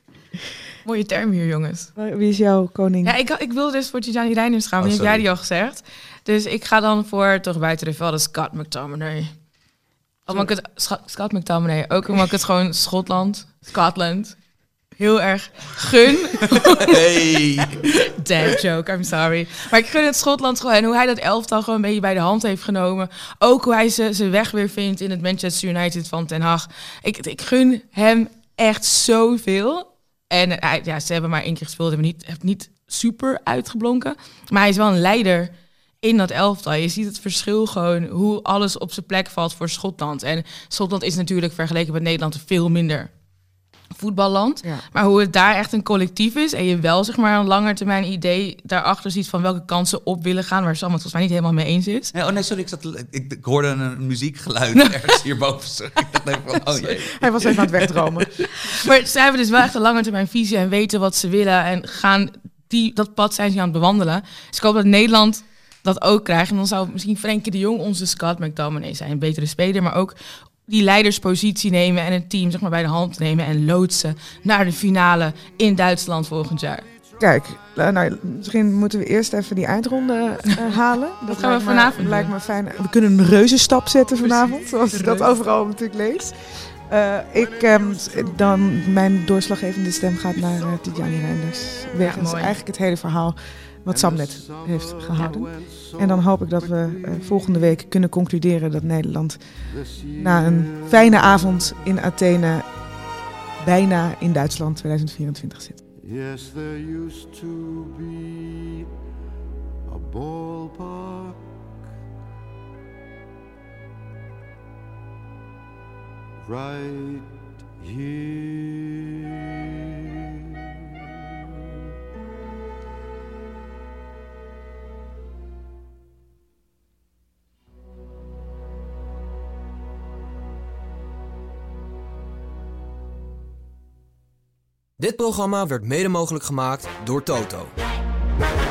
Mooie term hier, jongens. Wie is jouw koning? Ja, ik, ik wilde dus voor Tijani Reinders gaan, maar Oh, die heb jij sorry. die al gezegd. Dus ik ga dan voor, toch buiten de velden, Scott McTominay. Omdat ik het, Scha- Scott McTominay, ook omdat ik het gewoon Schotland, Scotland, heel erg gun. Hey. Dad joke, I'm sorry. Maar ik gun het Schotland gewoon. En hoe hij dat elftal gewoon een beetje bij de hand heeft genomen. Ook hoe hij ze- zijn weg weer vindt in het Manchester United van Ten Hag. Ik, ik gun hem echt zoveel. En eh, hij- ja, ze hebben maar één keer gespeeld. Hebben niet, heeft niet super uitgeblonken. Maar hij is wel een leider in dat elftal. Je ziet het verschil gewoon. Hoe alles op zijn plek valt voor Schotland. En Schotland is natuurlijk vergeleken met Nederland veel minder voetballand. Ja. Maar hoe het daar echt een collectief is en je wel zeg maar een langetermijn idee daarachter ziet van welke kansen op willen gaan, waar Sam het volgens mij niet helemaal mee eens is. Ja, oh nee, sorry, ik, zat, ik, ik hoorde een muziekgeluid ergens hierboven. Sorry. Ik dacht even van, oh jee. Hij was even aan het wegdromen. Maar ze hebben dus wel echt een langetermijn visie en weten wat ze willen en gaan die, dat pad zijn ze aan het bewandelen. Dus ik hoop dat Nederland dat ook krijgt. En dan zou misschien Frenkie de Jong onze Scott McTominay zijn, een betere speler, maar ook die leiderspositie nemen en het team zeg maar bij de hand nemen en loodsen naar de finale in Duitsland volgend jaar. Kijk, eh, nou, misschien moeten we eerst even die eindronde eh, halen. Dat gaan we lijkt me- vanavond lijkt doen. me fijn. We kunnen een reuzenstap zetten vanavond, Precies, zoals de ik dat reuzenstap. overal natuurlijk lees. Eh, ik, ehm, dan, mijn doorslaggevende stem gaat naar uh, Tijani Reinders. Wegens mooi. eigenlijk het hele verhaal wat Sam net heeft gehouden. En dan hoop ik dat we uh, volgende week kunnen concluderen dat Nederland na een fijne avond in Athene bijna in Duitsland tweeduizend vierentwintig zit. Yes, there used to be a ballpark right here. Dit programma werd mede mogelijk gemaakt door Toto.